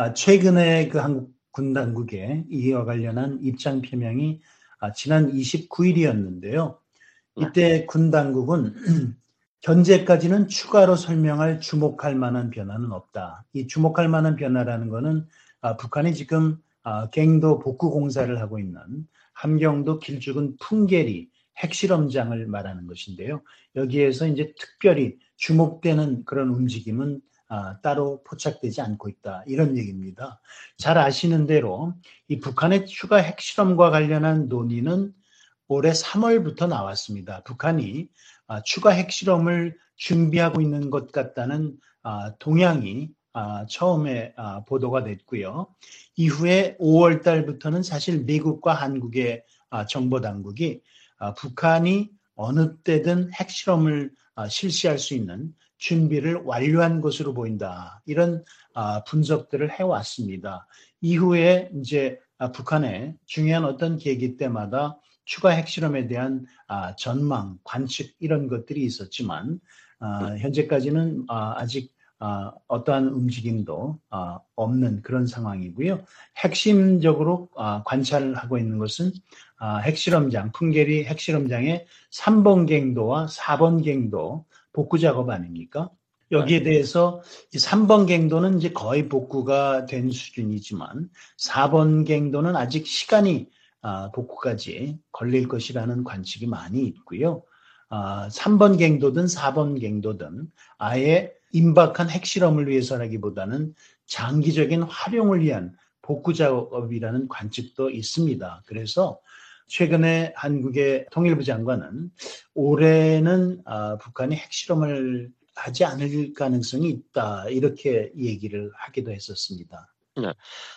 최근에 그 한국 군 당국의 이와 관련한 입장 표명이 지난 29일이었는데요. 이때 군 당국은 현재까지는 추가로 설명할 주목할 만한 변화는 없다. 이 주목할 만한 변화라는 것은 북한이 지금 갱도 복구 공사를 하고 있는 함경도 길쭉은 풍계리 핵실험장을 말하는 것인데요. 여기에서 이제 특별히 주목되는 그런 움직임은 따로 포착되지 않고 있다. 이런 얘기입니다. 잘 아시는 대로 이 북한의 추가 핵실험과 관련한 논의는 올해 3월부터 나왔습니다. 북한이 추가 핵실험을 준비하고 있는 것 같다는 동향이 처음에 보도가 됐고요. 이후에 5월 달부터는 사실 미국과 한국의 정보당국이 북한이 어느 때든 핵실험을 실시할 수 있는 준비를 완료한 것으로 보인다. 이런 분석들을 해왔습니다. 이후에 이제 북한의 중요한 어떤 계기 때마다 추가 핵실험에 대한 전망, 관측 이런 것들이 있었지만 현재까지는 아직 어떠한 움직임도 없는 그런 상황이고요. 핵심적으로 관찰을 하고 있는 것은 핵실험장, 풍계리 핵실험장의 3번 갱도와 4번 갱도 복구 작업 아닙니까? 여기에 대해서 이 3번 갱도는 이제 거의 복구가 된 수준이지만 4번 갱도는 아직 시간이 복구까지 걸릴 것이라는 관측이 많이 있고요. 3번 갱도든 4번 갱도든 아예 임박한 핵실험을 위해서라기보다는 장기적인 활용을 위한 복구 작업이라는 관측도 있습니다. 그래서 최근에 한국의 통일부 장관은 올해는 북한이 핵실험을 하지 않을 가능성이 있다 이렇게 얘기를 하기도 했었습니다. 네.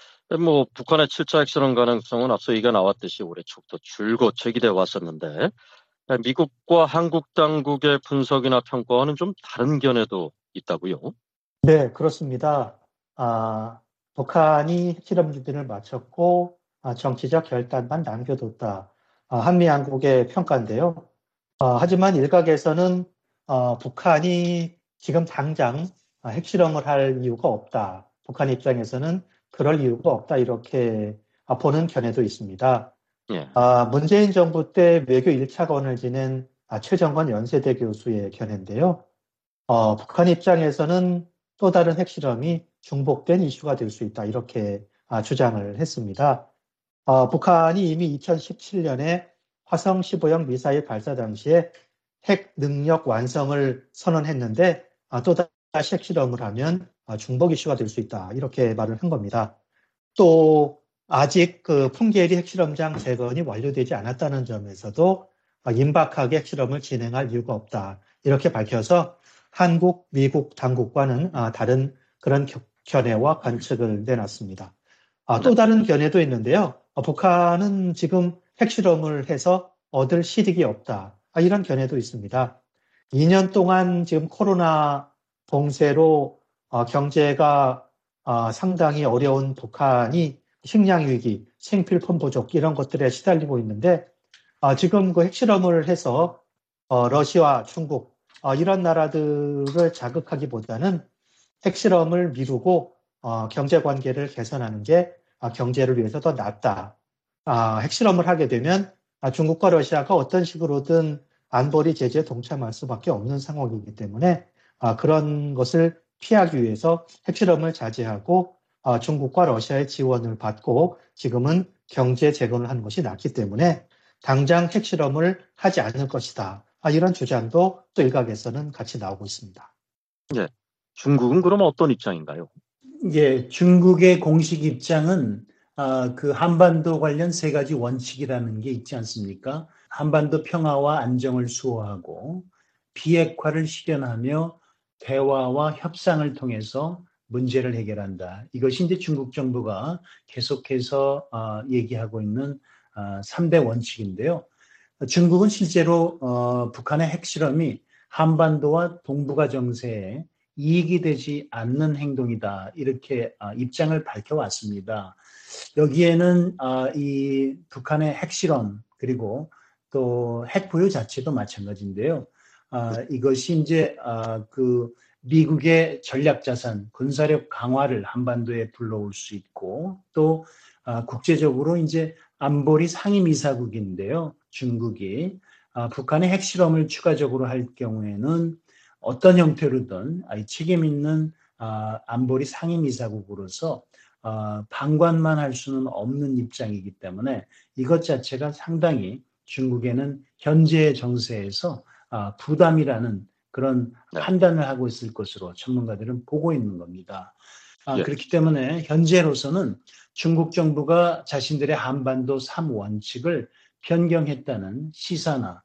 북한의 7차 핵실험 가능성은 앞서 얘기가 나왔듯이 올해 초부터 줄곧 제기돼 왔었는데 미국과 한국 당국의 분석이나 평가와는 좀 다른 견해도 있다고요? 네, 그렇습니다. 북한이 핵실험 준비를 마쳤고 정치적 결단만 남겨뒀다. 한미 양국의 평가인데요. 하지만 일각에서는 북한이 지금 당장 핵실험을 할 이유가 없다. 북한 입장에서는 그럴 이유가 없다. 이렇게 보는 견해도 있습니다. 예. 문재인 정부 때 외교 1차관을 지낸 최정건 연세대 교수의 견해인데요. 북한 입장에서는 또 다른 핵실험이 중복된 이슈가 될 수 있다. 이렇게 주장을 했습니다. 북한이 이미 2017년에 화성 15형 미사일 발사 당시에 핵 능력 완성을 선언했는데 또다시 핵실험을 하면 중복 이슈가 될 수 있다. 이렇게 말을 한 겁니다. 또 아직 그 풍계리 핵실험장 재건이 완료되지 않았다는 점에서도 임박하게 핵실험을 진행할 이유가 없다. 이렇게 밝혀서 한국, 미국 당국과는 다른 그런 견해와 관측을 내놨습니다. 또 다른 견해도 있는데요. 북한은 지금 핵실험을 해서 얻을 실익이 없다. 이런 견해도 있습니다. 2년 동안 지금 코로나 봉쇄로 경제가 상당히 어려운 북한이 식량 위기, 생필품 부족 이런 것들에 시달리고 있는데 지금 그 핵실험을 해서 러시아, 중국 이런 나라들을 자극하기보다는 핵실험을 미루고 경제 관계를 개선하는 게 경제를 위해서 더 낫다. 핵실험을 하게 되면 중국과 러시아가 어떤 식으로든 안보리 제재에 동참할 수밖에 없는 상황이기 때문에 그런 것을 피하기 위해서 핵실험을 자제하고 중국과 러시아의 지원을 받고 지금은 경제 재건을 하는 것이 낫기 때문에 당장 핵실험을 하지 않을 것이다. 이런 주장도 또 일각에서는 같이 나오고 있습니다. 예. 중국은 그럼 어떤 입장인가요? 예, 중국의 공식 입장은 그 한반도 관련 3가지 원칙이라는 게 있지 않습니까? 한반도 평화와 안정을 수호하고 비핵화를 실현하며 대화와 협상을 통해서 문제를 해결한다. 이것이 이제 중국 정부가 계속해서 얘기하고 있는 3대 원칙인데요. 중국은 실제로 북한의 핵실험이 한반도와 동북아 정세에 이익이 되지 않는 행동이다. 이렇게 입장을 밝혀왔습니다. 여기에는 이 북한의 핵실험 그리고 또 핵보유 자체도 마찬가지인데요. 이것이 이제 그 미국의 전략자산, 군사력 강화를 한반도에 불러올 수 있고 또 국제적으로 이제 안보리 상임이사국인데요. 중국이 북한의 핵실험을 추가적으로 할 경우에는 어떤 형태로든 책임 있는 안보리 상임이사국으로서 방관만 할 수는 없는 입장이기 때문에 이것 자체가 상당히 중국에는 현재의 정세에서 부담이라는 그런 판단을 하고 있을 것으로 전문가들은 보고 있는 겁니다. 그렇기 때문에 현재로서는 중국 정부가 자신들의 한반도 3원칙을 변경했다는 시사나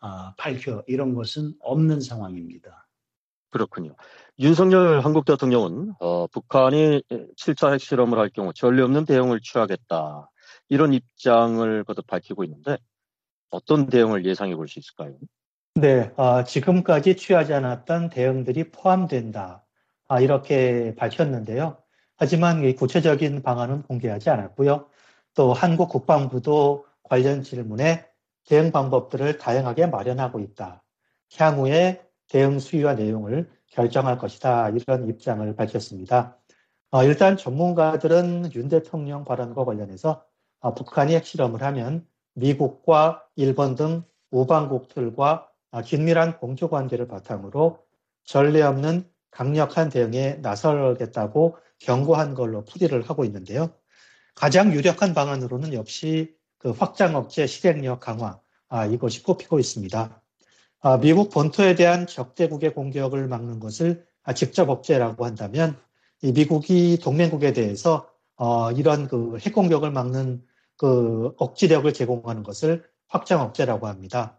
발표 이런 것은 없는 상황입니다. 그렇군요. 윤석열 한국 대통령은 북한이 7차 핵실험을 할 경우 전례 없는 대응을 취하겠다. 이런 입장을 거듭 밝히고 있는데 어떤 대응을 예상해 볼 수 있을까요? 네, 지금까지 취하지 않았던 대응들이 포함된다. 이렇게 밝혔는데요. 하지만 이 구체적인 방안은 공개하지 않았고요. 또 한국 국방부도 관련 질문에 대응 방법들을 다양하게 마련하고 있다. 향후에 대응 수위와 내용을 결정할 것이다. 이런 입장을 밝혔습니다. 일단 전문가들은 윤 대통령 발언과 관련해서 북한이 핵실험을 하면 미국과 일본 등 우방국들과 긴밀한 공조관계를 바탕으로 전례 없는 강력한 대응에 나서겠다고 경고한 걸로 풀이를 하고 있는데요. 가장 유력한 방안으로는 역시 그 확장 억제 실행력 강화, 이것이 꼽히고 있습니다. 미국 본토에 대한 적대국의 공격을 막는 것을 직접 억제라고 한다면 이 미국이 동맹국에 대해서 이런 그 핵공격을 막는 그 억지력을 제공하는 것을 확장 억제라고 합니다.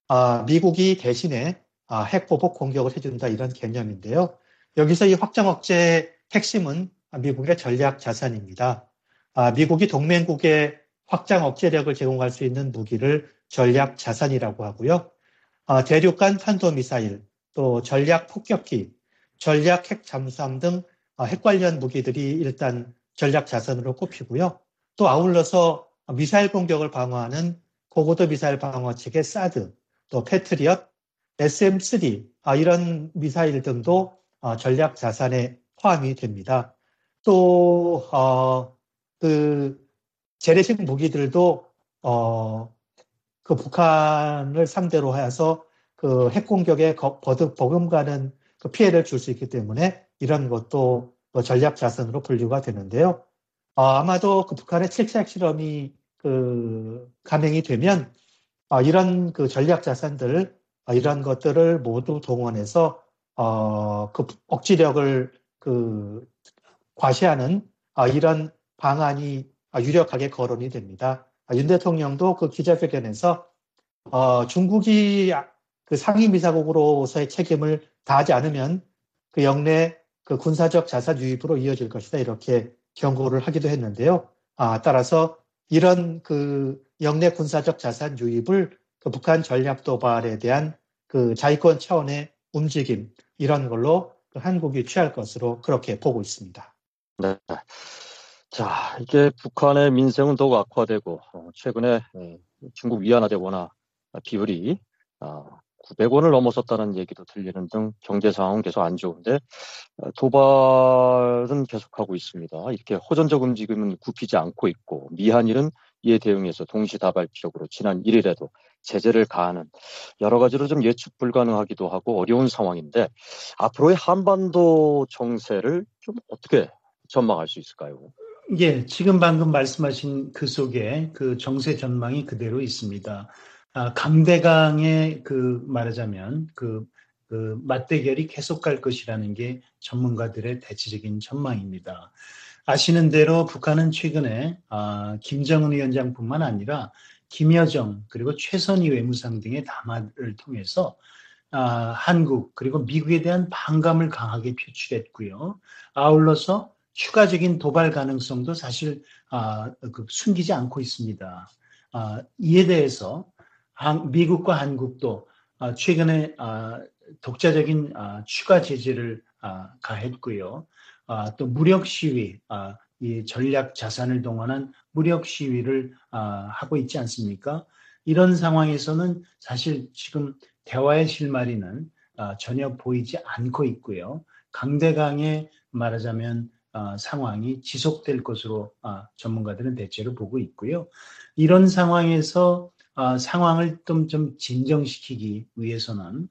미국이 대신에 핵보복 공격을 해준다 이런 개념인데요. 여기서 이 확장 억제의 핵심은 미국의 전략 자산입니다. 미국이 동맹국에 확장 억제력을 제공할 수 있는 무기를 전략 자산이라고 하고요. 대륙간 탄도미사일, 또 전략 폭격기, 전략 핵 잠수함 등 핵 관련 무기들이 일단 전략 자산으로 꼽히고요. 또 아울러서 미사일 공격을 방어하는 고고도 미사일 방어 체계 사드, 또 패트리엇, SM-3 이런 미사일 등도 전략 자산에 포함이 됩니다. 또 그 재래식 무기들도 그 북한을 상대로 해서 그 핵 공격에 버금가는 그 피해를 줄 수 있기 때문에 이런 것도 전략 자산으로 분류가 되는데요. 아마도 그 북한의 7차 핵실험이 그 감행이 되면 이런 그 전략 자산들 이런 것들을 모두 동원해서 그 억지력을 그 과시하는 이런 방안이 유력하게 거론이 됩니다. 윤 대통령도 그 기자회견에서 중국이 그 상임이사국으로서의 책임을 다하지 않으면 그 영내 그 군사적 자산 유입으로 이어질 것이다 이렇게 경고를 하기도 했는데요. 따라서 이런 그 영내 군사적 자산 유입을 그 북한 전략 도발에 대한 그 자위권 차원의 움직임 이런 걸로 그 한국이 취할 것으로 그렇게 보고 있습니다. 네. 자, 이게 북한의 민생은 더욱 악화되고 최근에 중국 위안화 대원화 비율이 900원을 넘어섰다는 얘기도 들리는 등 경제 상황은 계속 안 좋은데 도발은 계속하고 있습니다. 이렇게 호전적 움직임은 굽히지 않고 있고 미한일은 이에 대응해서 동시다발적으로 지난 1일에도 제재를 가하는 여러 가지로 좀 예측 불가능하기도 하고 어려운 상황인데 앞으로의 한반도 정세를 좀 어떻게 전망할 수 있을까요? 예, 지금 방금 말씀하신 그 속에 그 정세 전망이 그대로 있습니다. 강대강의 말하자면 맞대결이 계속 갈 것이라는 게 전문가들의 대체적인 전망입니다. 아시는 대로 북한은 최근에 김정은 위원장뿐만 아니라 김여정 그리고 최선희 외무상 등의 담화를 통해서 한국 그리고 미국에 대한 반감을 강하게 표출했고요. 아울러서 추가적인 도발 가능성도 사실 숨기지 않고 있습니다. 이에 대해서 미국과 한국도 최근에 독자적인 추가 제재를 가했고요. 또 무력 시위, 이 전략 자산을 동원한 무력 시위를 하고 있지 않습니까? 이런 상황에서는 사실 지금 대화의 실마리는 전혀 보이지 않고 있고요. 강대강의 말하자면 상황이 지속될 것으로 전문가들은 대체로 보고 있고요. 이런 상황에서 상황을 좀 진정시키기 위해서는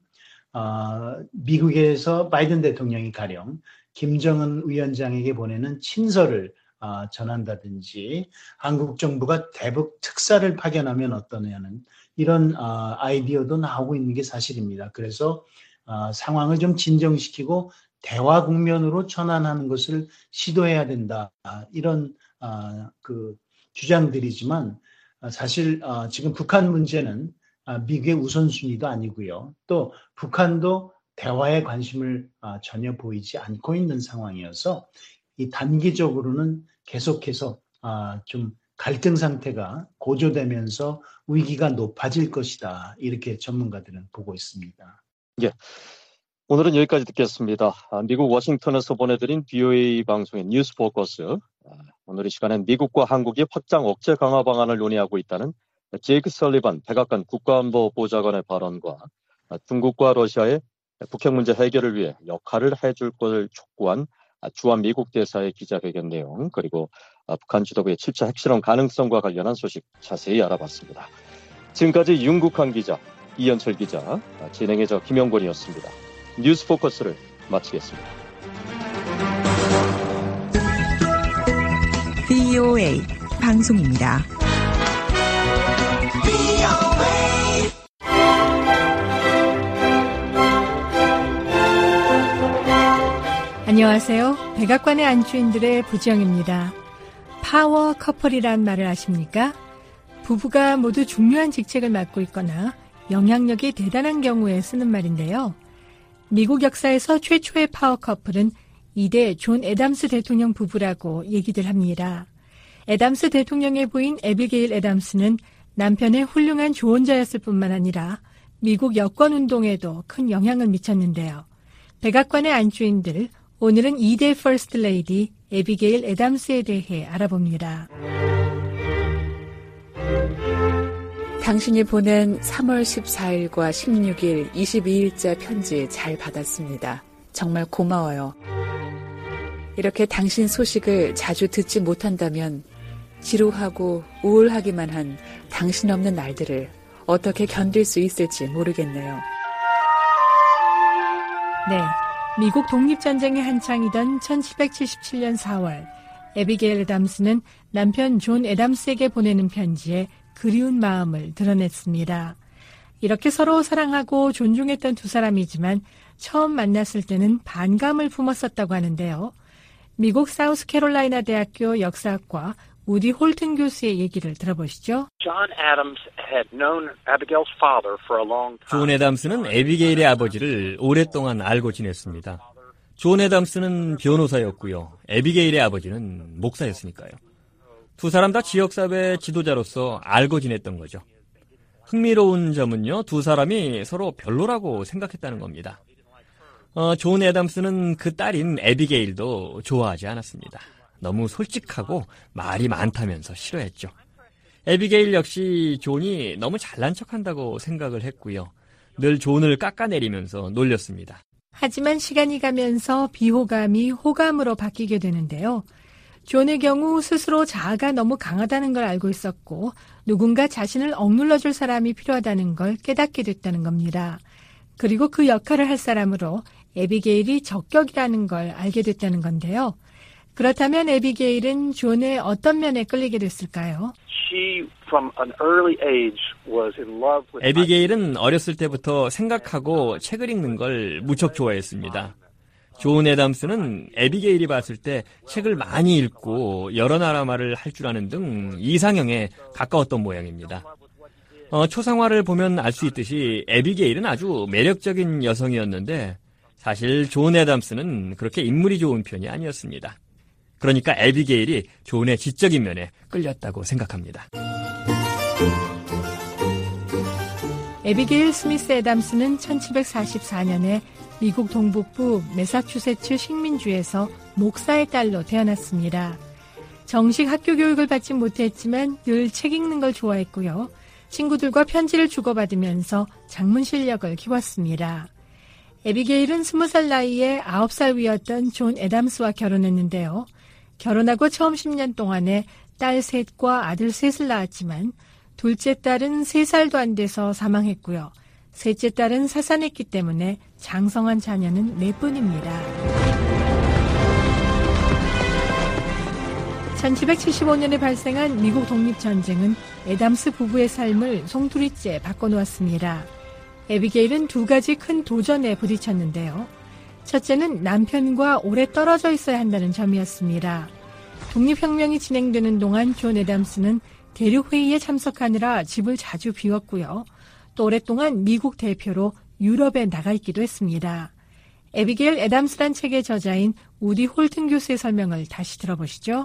미국에서 바이든 대통령이 가령 김정은 위원장에게 보내는 친서를 전한다든지 한국 정부가 대북 특사를 파견하면 어떠냐는 이런 아이디어도 나오고 있는 게 사실입니다. 그래서 상황을 좀 진정시키고 대화 국면으로 전환하는 것을 시도해야 된다. 이런 주장들이지만 사실 지금 북한 문제는 미국의 우선순위도 아니고요. 또 북한도 대화에 관심을 전혀 보이지 않고 있는 상황이어서 이 단기적으로는 계속해서 좀 갈등 상태가 고조되면서 위기가 높아질 것이다. 이렇게 전문가들은 보고 있습니다. 예. 오늘은 여기까지 듣겠습니다. 미국 워싱턴에서 보내드린 VOA 방송의 뉴스 포커스. 오늘 이 시간엔 미국과 한국이 확장 억제 강화 방안을 논의하고 있다는 제이크 설리반 백악관 국가안보보좌관의 발언과 중국과 러시아의 북핵 문제 해결을 위해 역할을 해줄 것을 촉구한 주한 미국 대사의 기자회견 내용, 그리고 북한 지도부의 7차 핵실험 가능성과 관련한 소식 자세히 알아봤습니다. 지금까지 윤국한 기자, 이현철 기자, 진행의 저 김영권이었습니다. 뉴스 포커스를 마치겠습니다. VOA 방송입니다. 안녕하세요. 백악관의 안주인들의 부지영입니다. 파워 커플이란 말을 아십니까? 부부가 모두 중요한 직책을 맡고 있거나 영향력이 대단한 경우에 쓰는 말인데요. 미국 역사에서 최초의 파워 커플은 2대 존 애담스 대통령 부부라고 얘기들 합니다. 애담스 대통령의 부인 애비게일 애담스는 남편의 훌륭한 조언자였을 뿐만 아니라 미국 여권운동에도 큰 영향을 미쳤는데요. 백악관의 안주인들, 오늘은 2대 퍼스트 레이디 애비게일 애담스에 대해 알아봅니다. 당신이 보낸 3월 14일과 16일, 22일자 편지 잘 받았습니다. 정말 고마워요. 이렇게 당신 소식을 자주 듣지 못한다면 지루하고 우울하기만 한 당신 없는 날들을 어떻게 견딜 수 있을지 모르겠네요. 네, 미국 독립전쟁이 한창이던 1777년 4월, 애비게일 애담스는 남편 존 애담스에게 보내는 편지에 그리운 마음을 드러냈습니다. 이렇게 서로 사랑하고 존중했던 두 사람이지만 처음 만났을 때는 반감을 품었었다고 하는데요. 미국 사우스캐롤라이나 대학교 역사학과 우디 홀튼 교수의 얘기를 들어보시죠. 존 애담스는 애비게일의 아버지를 오랫동안 알고 지냈습니다. 존 애담스는 변호사였고요. 애비게일의 아버지는 목사였으니까요. 두 사람 다 지역사회 지도자로서 알고 지냈던 거죠. 흥미로운 점은요, 두 사람이 서로 별로라고 생각했다는 겁니다. 존 애담스는 그 딸인 애비게일도 좋아하지 않았습니다. 너무 솔직하고 말이 많다면서 싫어했죠. 애비게일 역시 존이 너무 잘난 척한다고 생각을 했고요. 늘 존을 깎아내리면서 놀렸습니다. 하지만 시간이 가면서 비호감이 호감으로 바뀌게 되는데요. 존의 경우 스스로 자아가 너무 강하다는 걸 알고 있었고 누군가 자신을 억눌러줄 사람이 필요하다는 걸 깨닫게 됐다는 겁니다. 그리고 그 역할을 할 사람으로 에비게일이 적격이라는 걸 알게 됐다는 건데요. 그렇다면 에비게일은 존의 어떤 면에 끌리게 됐을까요? 에비게일은 어렸을 때부터 생각하고 책을 읽는 걸 무척 좋아했습니다. 존 애담스는 에비게일이 봤을 때 책을 많이 읽고 여러 나라 말을 할 줄 아는 등 이상형에 가까웠던 모양입니다. 초상화를 보면 알 수 있듯이 에비게일은 아주 매력적인 여성이었는데 사실 존 애담스는 그렇게 인물이 좋은 편이 아니었습니다. 그러니까 에비게일이 존의 지적인 면에 끌렸다고 생각합니다. 에비게일 스미스 애담스는 1744년에 미국 동북부 매사추세츠 식민주에서 목사의 딸로 태어났습니다. 정식 학교 교육을 받지 못했지만 늘 책 읽는 걸 좋아했고요. 친구들과 편지를 주고받으면서 작문 실력을 키웠습니다. 에비게일은 20살 나이에 9살 위였던 존 애담스와 결혼했는데요. 결혼하고 처음 10년 동안에 딸 셋과 아들 셋을 낳았지만 둘째 딸은 3살도 안 돼서 사망했고요. 셋째 딸은 사산했기 때문에 장성한 자녀는 4분입니다. 1775년에 발생한 미국 독립전쟁은 애담스 부부의 삶을 송두리째 바꿔놓았습니다. 에비게일은 2가지 큰 도전에 부딪혔는데요. 첫째는 남편과 오래 떨어져 있어야 한다는 점이었습니다. 독립혁명이 진행되는 동안 존 애담스는 대륙회의에 참석하느라 집을 자주 비웠고요. 또 오랫동안 미국 대표로 유럽에 나가 있기도 했습니다. 에비게일 애담스란 책의 저자인 우디 홀튼 교수의 설명을 다시 들어보시죠.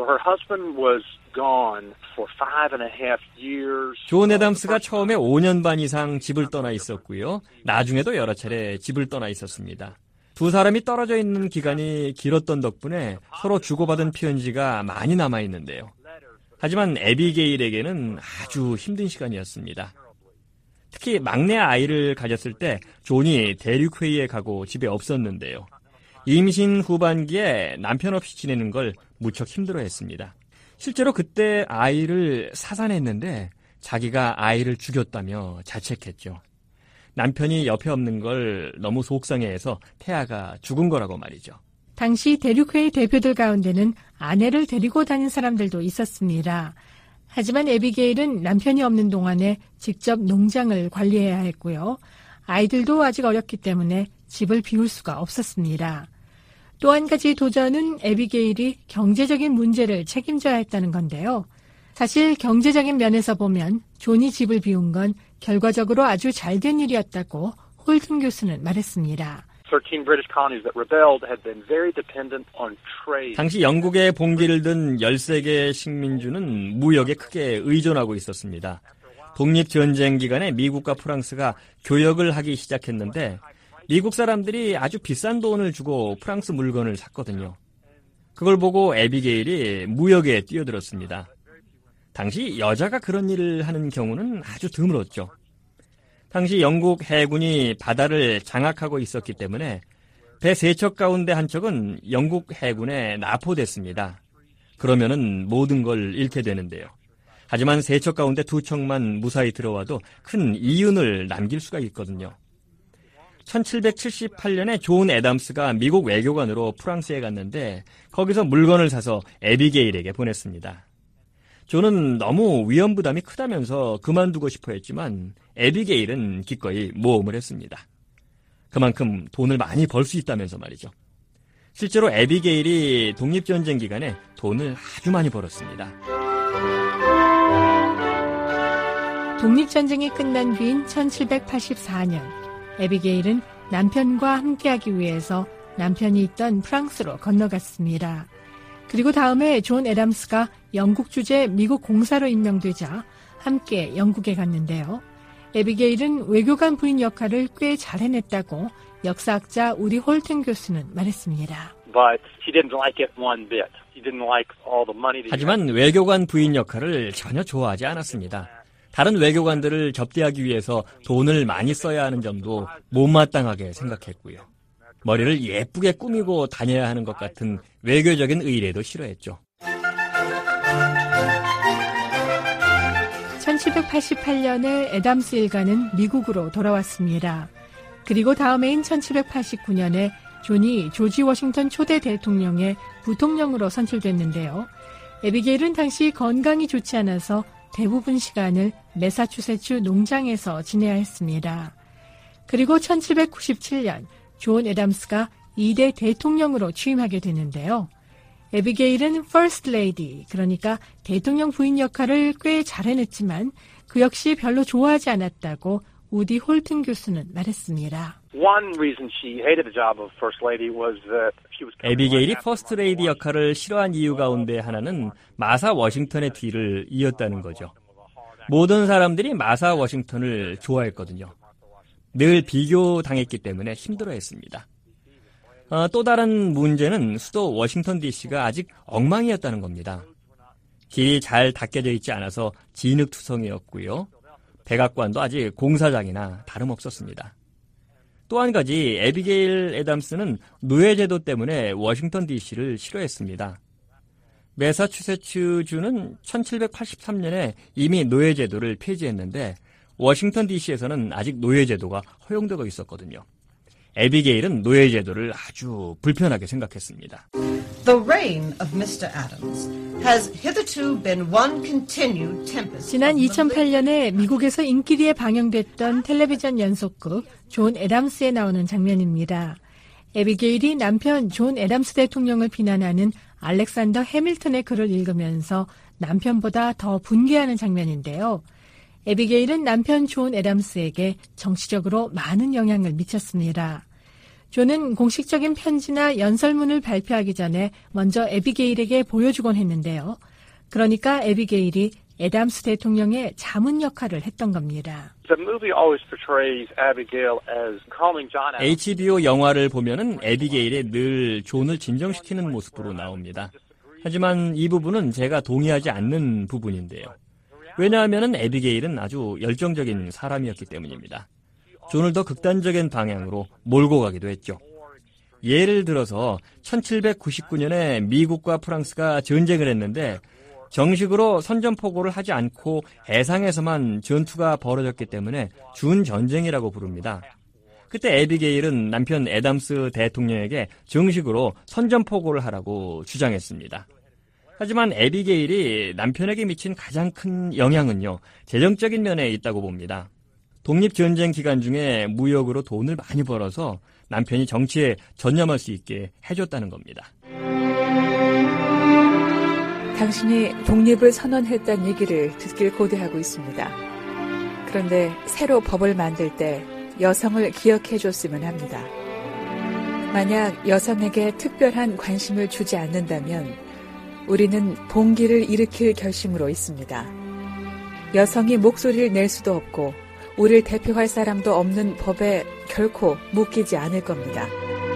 존 애담스가 처음에 5년 반 이상 집을 떠나 있었고요. 나중에도 여러 차례 집을 떠나 있었습니다. 두 사람이 떨어져 있는 기간이 길었던 덕분에 서로 주고받은 편지가 많이 남아있는데요. 하지만 에비게일에게는 아주 힘든 시간이었습니다. 특히 막내 아이를 가졌을 때 존이 대륙회의에 가고 집에 없었는데요. 임신 후반기에 남편 없이 지내는 걸 무척 힘들어했습니다. 실제로 그때 아이를 사산했는데 자기가 아이를 죽였다며 자책했죠. 남편이 옆에 없는 걸 너무 속상해해서 태아가 죽은 거라고 말이죠. 당시 대륙회의 대표들 가운데는 아내를 데리고 다닌 사람들도 있었습니다. 하지만 에비게일은 남편이 없는 동안에 직접 농장을 관리해야 했고요. 아이들도 아직 어렸기 때문에 집을 비울 수가 없었습니다. 또 한 가지 도전은 에비게일이 경제적인 문제를 책임져야 했다는 건데요. 사실 경제적인 면에서 보면 존이 집을 비운 건 결과적으로 아주 잘된 일이었다고 홀튼 교수는 말했습니다. 당시 영국의 봉기를 든 13개 식민주는 무역에 크게 의존하고 있었습니다. 독립전쟁 기간에 미국과 프랑스가 교역을 하기 시작했는데 미국 사람들이 아주 비싼 돈을 주고 프랑스 물건을 샀거든요. 그걸 보고 에비게일이 무역에 뛰어들었습니다. 당시 여자가 그런 일을 하는 경우는 아주 드물었죠. 당시 영국 해군이 바다를 장악하고 있었기 때문에 배 3척 가운데 한 척은 영국 해군에 납포됐습니다. 그러면은 모든 걸 잃게 되는데요. 하지만 3척 가운데 2척만 무사히 들어와도 큰 이윤을 남길 수가 있거든요. 1778년에 존 애담스가 미국 외교관으로 프랑스에 갔는데 거기서 물건을 사서 에비게일에게 보냈습니다. 존은 너무 위험 부담이 크다면서 그만두고 싶어 했지만 에비게일은 기꺼이 모험을 했습니다. 그만큼 돈을 많이 벌 수 있다면서 말이죠. 실제로 에비게일이 독립전쟁 기간에 돈을 아주 많이 벌었습니다. 독립전쟁이 끝난 뒤인 1784년, 에비게일은 남편과 함께하기 위해서 남편이 있던 프랑스로 건너갔습니다. 그리고 다음에 존 애담스가 영국 주재 미국 공사로 임명되자 함께 영국에 갔는데요. 에비게일은 외교관 부인 역할을 꽤 잘 해냈다고 역사학자 우디 홀튼 교수는 말했습니다. 하지만 외교관 부인 역할을 전혀 좋아하지 않았습니다. 다른 외교관들을 접대하기 위해서 돈을 많이 써야 하는 점도 못마땅하게 생각했고요. 머리를 예쁘게 꾸미고 다녀야 하는 것 같은 외교적인 의례도 싫어했죠. 1788년에 애담스 일가는 미국으로 돌아왔습니다. 그리고 다음 해인 1789년에 존이 조지 워싱턴 초대 대통령의 부통령으로 선출됐는데요. 애비게일은 당시 건강이 좋지 않아서 대부분 시간을 매사추세츠 농장에서 지내야 했습니다. 그리고 1797년 존 애담스가 2대 대통령으로 취임하게 되는데요. 애비게일은 First Lady, 그러니까 대통령 부인 역할을 꽤 잘 해냈지만 그 역시 별로 좋아하지 않았다고 우디 홀튼 교수는 말했습니다. 애비게일이 퍼스트 레이디 역할을 싫어한 이유 가운데 하나는 마사 워싱턴의 뒤를 이었다는 거죠. 모든 사람들이 마사 워싱턴을 좋아했거든요. 늘 비교당했기 때문에 힘들어했습니다. 또 다른 문제는 수도 워싱턴 DC가 아직 엉망이었다는 겁니다. 길이 잘 닦여져 있지 않아서 진흙투성이었고요. 백악관도 아직 공사장이나 다름없었습니다. 또 한 가지, 애비게일 애담스는 노예제도 때문에 워싱턴 DC를 싫어했습니다. 매사추세츠주는 1783년에 이미 노예제도를 폐지했는데 워싱턴 DC에서는 아직 노예제도가 허용되고 있었거든요. 애비게일은 노예제도를 아주 불편하게 생각했습니다. The reign of Mr. Adams has hitherto been one continued tempest. 지난 2008년에 미국에서 인기리에 방영됐던 텔레비전 연속극 존 애담스에 나오는 장면입니다. 애비게일이 남편 존 애담스 대통령을 비난하는 알렉산더 해밀턴의 글을 읽으면서 남편보다 더 분개하는 장면인데요. 애비게일은 남편 존 애담스에게 정치적으로 많은 영향을 미쳤습니다. 존은 공식적인 편지나 연설문을 발표하기 전에 먼저 애비게일에게 보여주곤 했는데요. 그러니까 애비게일이 애담스 대통령의 자문 역할을 했던 겁니다. HBO 영화를 보면은 애비게일이 늘 존을 진정시키는 모습으로 나옵니다. 하지만 이 부분은 제가 동의하지 않는 부분인데요. 왜냐하면 애비게일은 아주 열정적인 사람이었기 때문입니다. 존을 더 극단적인 방향으로 몰고 가기도 했죠. 예를 들어서 1799년에 미국과 프랑스가 전쟁을 했는데 정식으로 선전포고를 하지 않고 해상에서만 전투가 벌어졌기 때문에 준전쟁이라고 부릅니다. 그때 애비게일은 남편 애담스 대통령에게 정식으로 선전포고를 하라고 주장했습니다. 하지만 애비게일이 남편에게 미친 가장 큰 영향은요, 재정적인 면에 있다고 봅니다. 독립전쟁 기간 중에 무역으로 돈을 많이 벌어서 남편이 정치에 전념할 수 있게 해줬다는 겁니다. 당신이 독립을 선언했다는 얘기를 듣길 고대하고 있습니다. 그런데 새로 법을 만들 때 여성을 기억해줬으면 합니다. 만약 여성에게 특별한 관심을 주지 않는다면 우리는 봉기를 일으킬 결심으로 있습니다. 여성이 목소리를 낼 수도 없고 우리를 대표할 사람도 없는 법에 결코 묶이지 않을 겁니다.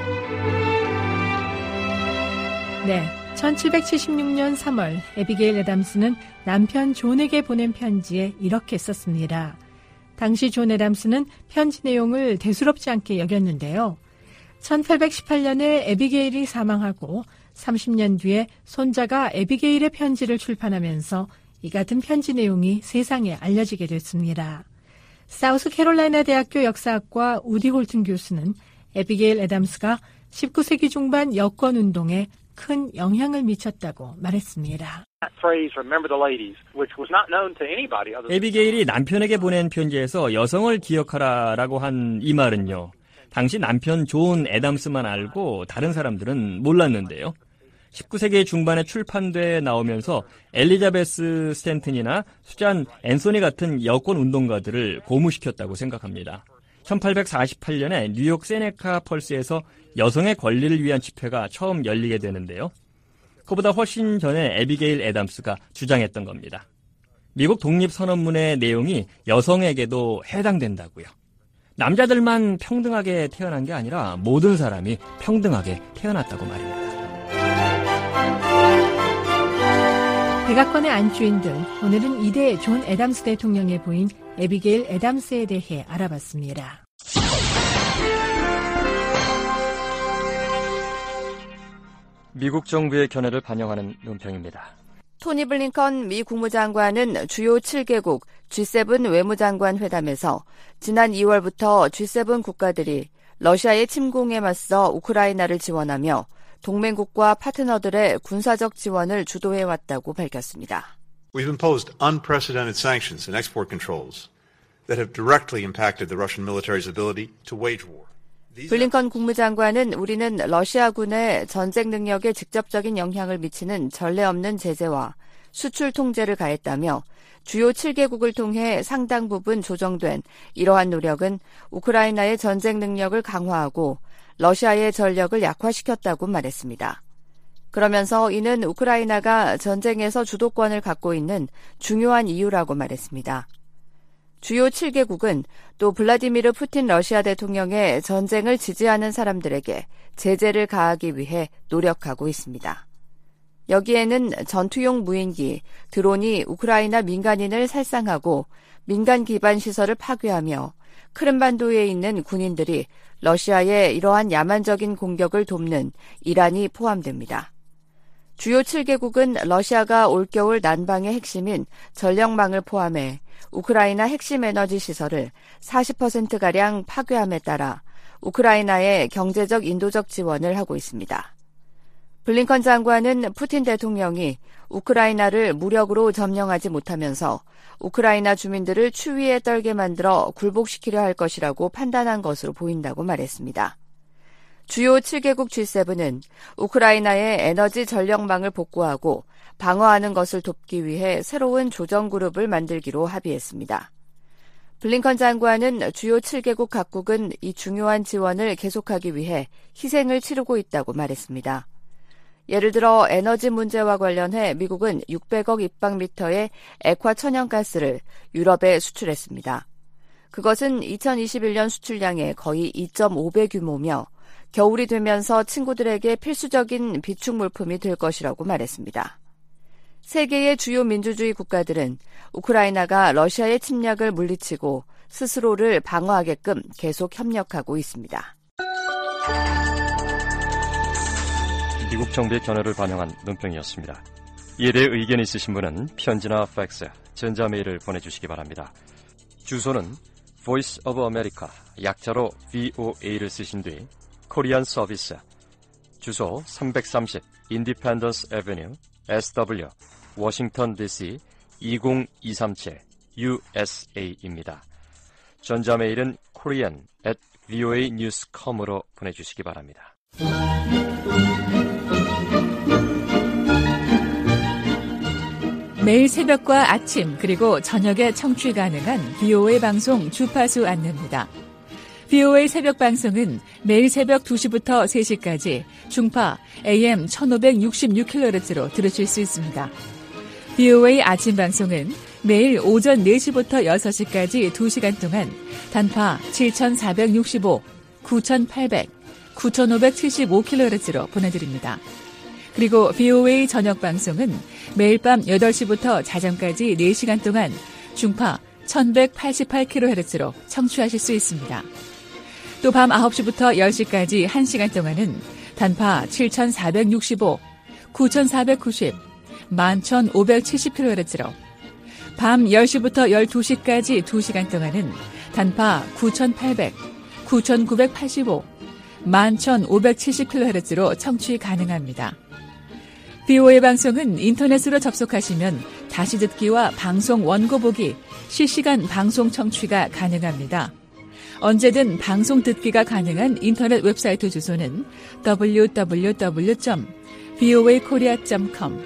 네, 1776년 3월 애비게일 애담스는 남편 존에게 보낸 편지에 이렇게 썼습니다. 당시 존 애담스는 편지 내용을 대수롭지 않게 여겼는데요. 1818년에 애비게일이 사망하고 30년 뒤에 손자가 애비게일의 편지를 출판하면서 이 같은 편지 내용이 세상에 알려지게 됐습니다. 사우스 캐롤라이나 대학교 역사학과 우디 홀튼 교수는 애비게일 애담스가 19세기 중반 여권운동에 큰 영향을 미쳤다고 말했습니다. 애비게일이 남편에게 보낸 편지에서 여성을 기억하라라고 한 이 말은요, 당시 남편 존 애담스만 알고 다른 사람들은 몰랐는데요. 19세기 중반에 출판돼 나오면서 엘리자베스 스탠튼이나 수잔 앤소니 같은 여권 운동가들을 고무시켰다고 생각합니다. 1848년에 뉴욕 세네카 펄스에서 여성의 권리를 위한 집회가 처음 열리게 되는데요. 그보다 훨씬 전에 애비게일 애담스가 주장했던 겁니다. 미국 독립선언문의 내용이 여성에게도 해당된다고요. 남자들만 평등하게 태어난 게 아니라 모든 사람이 평등하게 태어났다고 말입니다. 백악관의 안주인들, 오늘은 2대 존 애담스 대통령의 부인 애비게일 애담스에 대해 알아봤습니다. 미국 정부의 견해를 반영하는 논평입니다. 토니 블링컨 미 국무장관은 주요 7개국 G7 외무장관 회담에서 지난 2월부터 G7 국가들이 러시아의 침공에 맞서 우크라이나를 지원하며 동맹국과 파트너들의 군사적 지원을 주도해왔다고 밝혔습니다. We've imposed unprecedented sanctions and export controls that have directly impacted the Russian military's ability to wage war. 블링컨 국무장관은 우리는 러시아군의 전쟁 능력에 직접적인 영향을 미치는 전례 없는 제재와 수출 통제를 가했다며 주요 7개국을 통해 상당 부분 조정된 이러한 노력은 우크라이나의 전쟁 능력을 강화하고 러시아의 전력을 약화시켰다고 말했습니다. 그러면서 이는 우크라이나가 전쟁에서 주도권을 갖고 있는 중요한 이유라고 말했습니다. 주요 7개국은 또 블라디미르 푸틴 러시아 대통령의 전쟁을 지지하는 사람들에게 제재를 가하기 위해 노력하고 있습니다. 여기에는 전투용 무인기, 드론이 우크라이나 민간인을 살상하고 민간 기반 시설을 파괴하며 크림반도에 있는 군인들이 러시아의 이러한 야만적인 공격을 돕는 이란이 포함됩니다. 주요 7개국은 러시아가 올겨울 난방의 핵심인 전력망을 포함해 우크라이나 핵심 에너지 시설을 40%가량 파괴함에 따라 우크라이나의 경제적 인도적 지원을 하고 있습니다. 블링컨 장관은 푸틴 대통령이 우크라이나를 무력으로 점령하지 못하면서 우크라이나 주민들을 추위에 떨게 만들어 굴복시키려 할 것이라고 판단한 것으로 보인다고 말했습니다. 주요 7개국 G7은 우크라이나의 에너지 전력망을 복구하고 방어하는 것을 돕기 위해 새로운 조정그룹을 만들기로 합의했습니다. 블링컨 장관은 주요 7개국 각국은 이 중요한 지원을 계속하기 위해 희생을 치르고 있다고 말했습니다. 예를 들어 에너지 문제와 관련해 미국은 600억 입방미터의 액화 천연가스를 유럽에 수출했습니다. 그것은 2021년 수출량의 거의 2.5배 규모며 겨울이 되면서 친구들에게 필수적인 비축 물품이 될 것이라고 말했습니다. 세계의 주요 민주주의 국가들은 우크라이나가 러시아의 침략을 물리치고 스스로를 방어하게끔 계속 협력하고 있습니다. 미국 정부의 견해를 반영한 논평이었습니다. 이에 대해 의견이 있으신 분은 편지나 팩스, 전자메일을 보내주시기 바랍니다. 주소는 Voice of America, 약자로 VOA를 쓰신 뒤 코리안 서비스, 주소 330 Independence Avenue, SW, 워싱턴 DC 20237 USA입니다. 전자메일은 korean@voanews.com으로 보내주시기 바랍니다. 매일 새벽과 아침 그리고 저녁에 청취 가능한 VOA 방송 주파수 안내입니다. VOA 새벽 방송은 매일 새벽 2시부터 3시까지 중파 AM 1566kHz로 들으실 수 있습니다. VOA 아침 방송은 매일 오전 4시부터 6시까지 2시간 동안 단파 7465, 9800, 9575kHz로 보내드립니다. 그리고 VOA 저녁 방송은 매일 밤 8시부터 자정까지 4시간 동안 중파 1188kHz로 청취하실 수 있습니다. 또 밤 9시부터 10시까지 1시간 동안은 단파 7465, 9490, 11570kHz로 밤 10시부터 12시까지 2시간 동안은 단파 9800, 9985, 11570kHz로 청취 가능합니다. VOA 방송은 인터넷으로 접속하시면 다시 듣기와 방송 원고 보기, 실시간 방송 청취가 가능합니다. 언제든 방송 듣기가 가능한 인터넷 웹사이트 주소는 www.voakorea.com,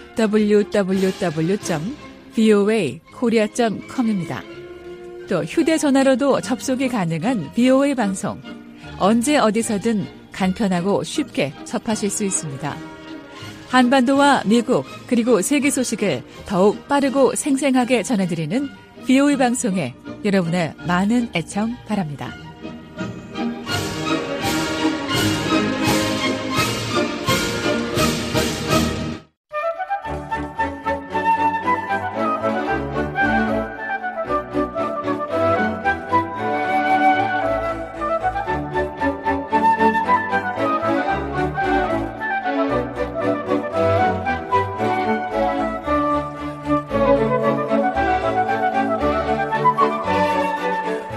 www.voakorea.com입니다. 또 휴대전화로도 접속이 가능한 VOA 방송, 언제 어디서든 간편하고 쉽게 접하실 수 있습니다. 한반도와 미국 그리고 세계 소식을 더욱 빠르고 생생하게 전해드리는 VOA 방송에 여러분의 많은 애청 바랍니다.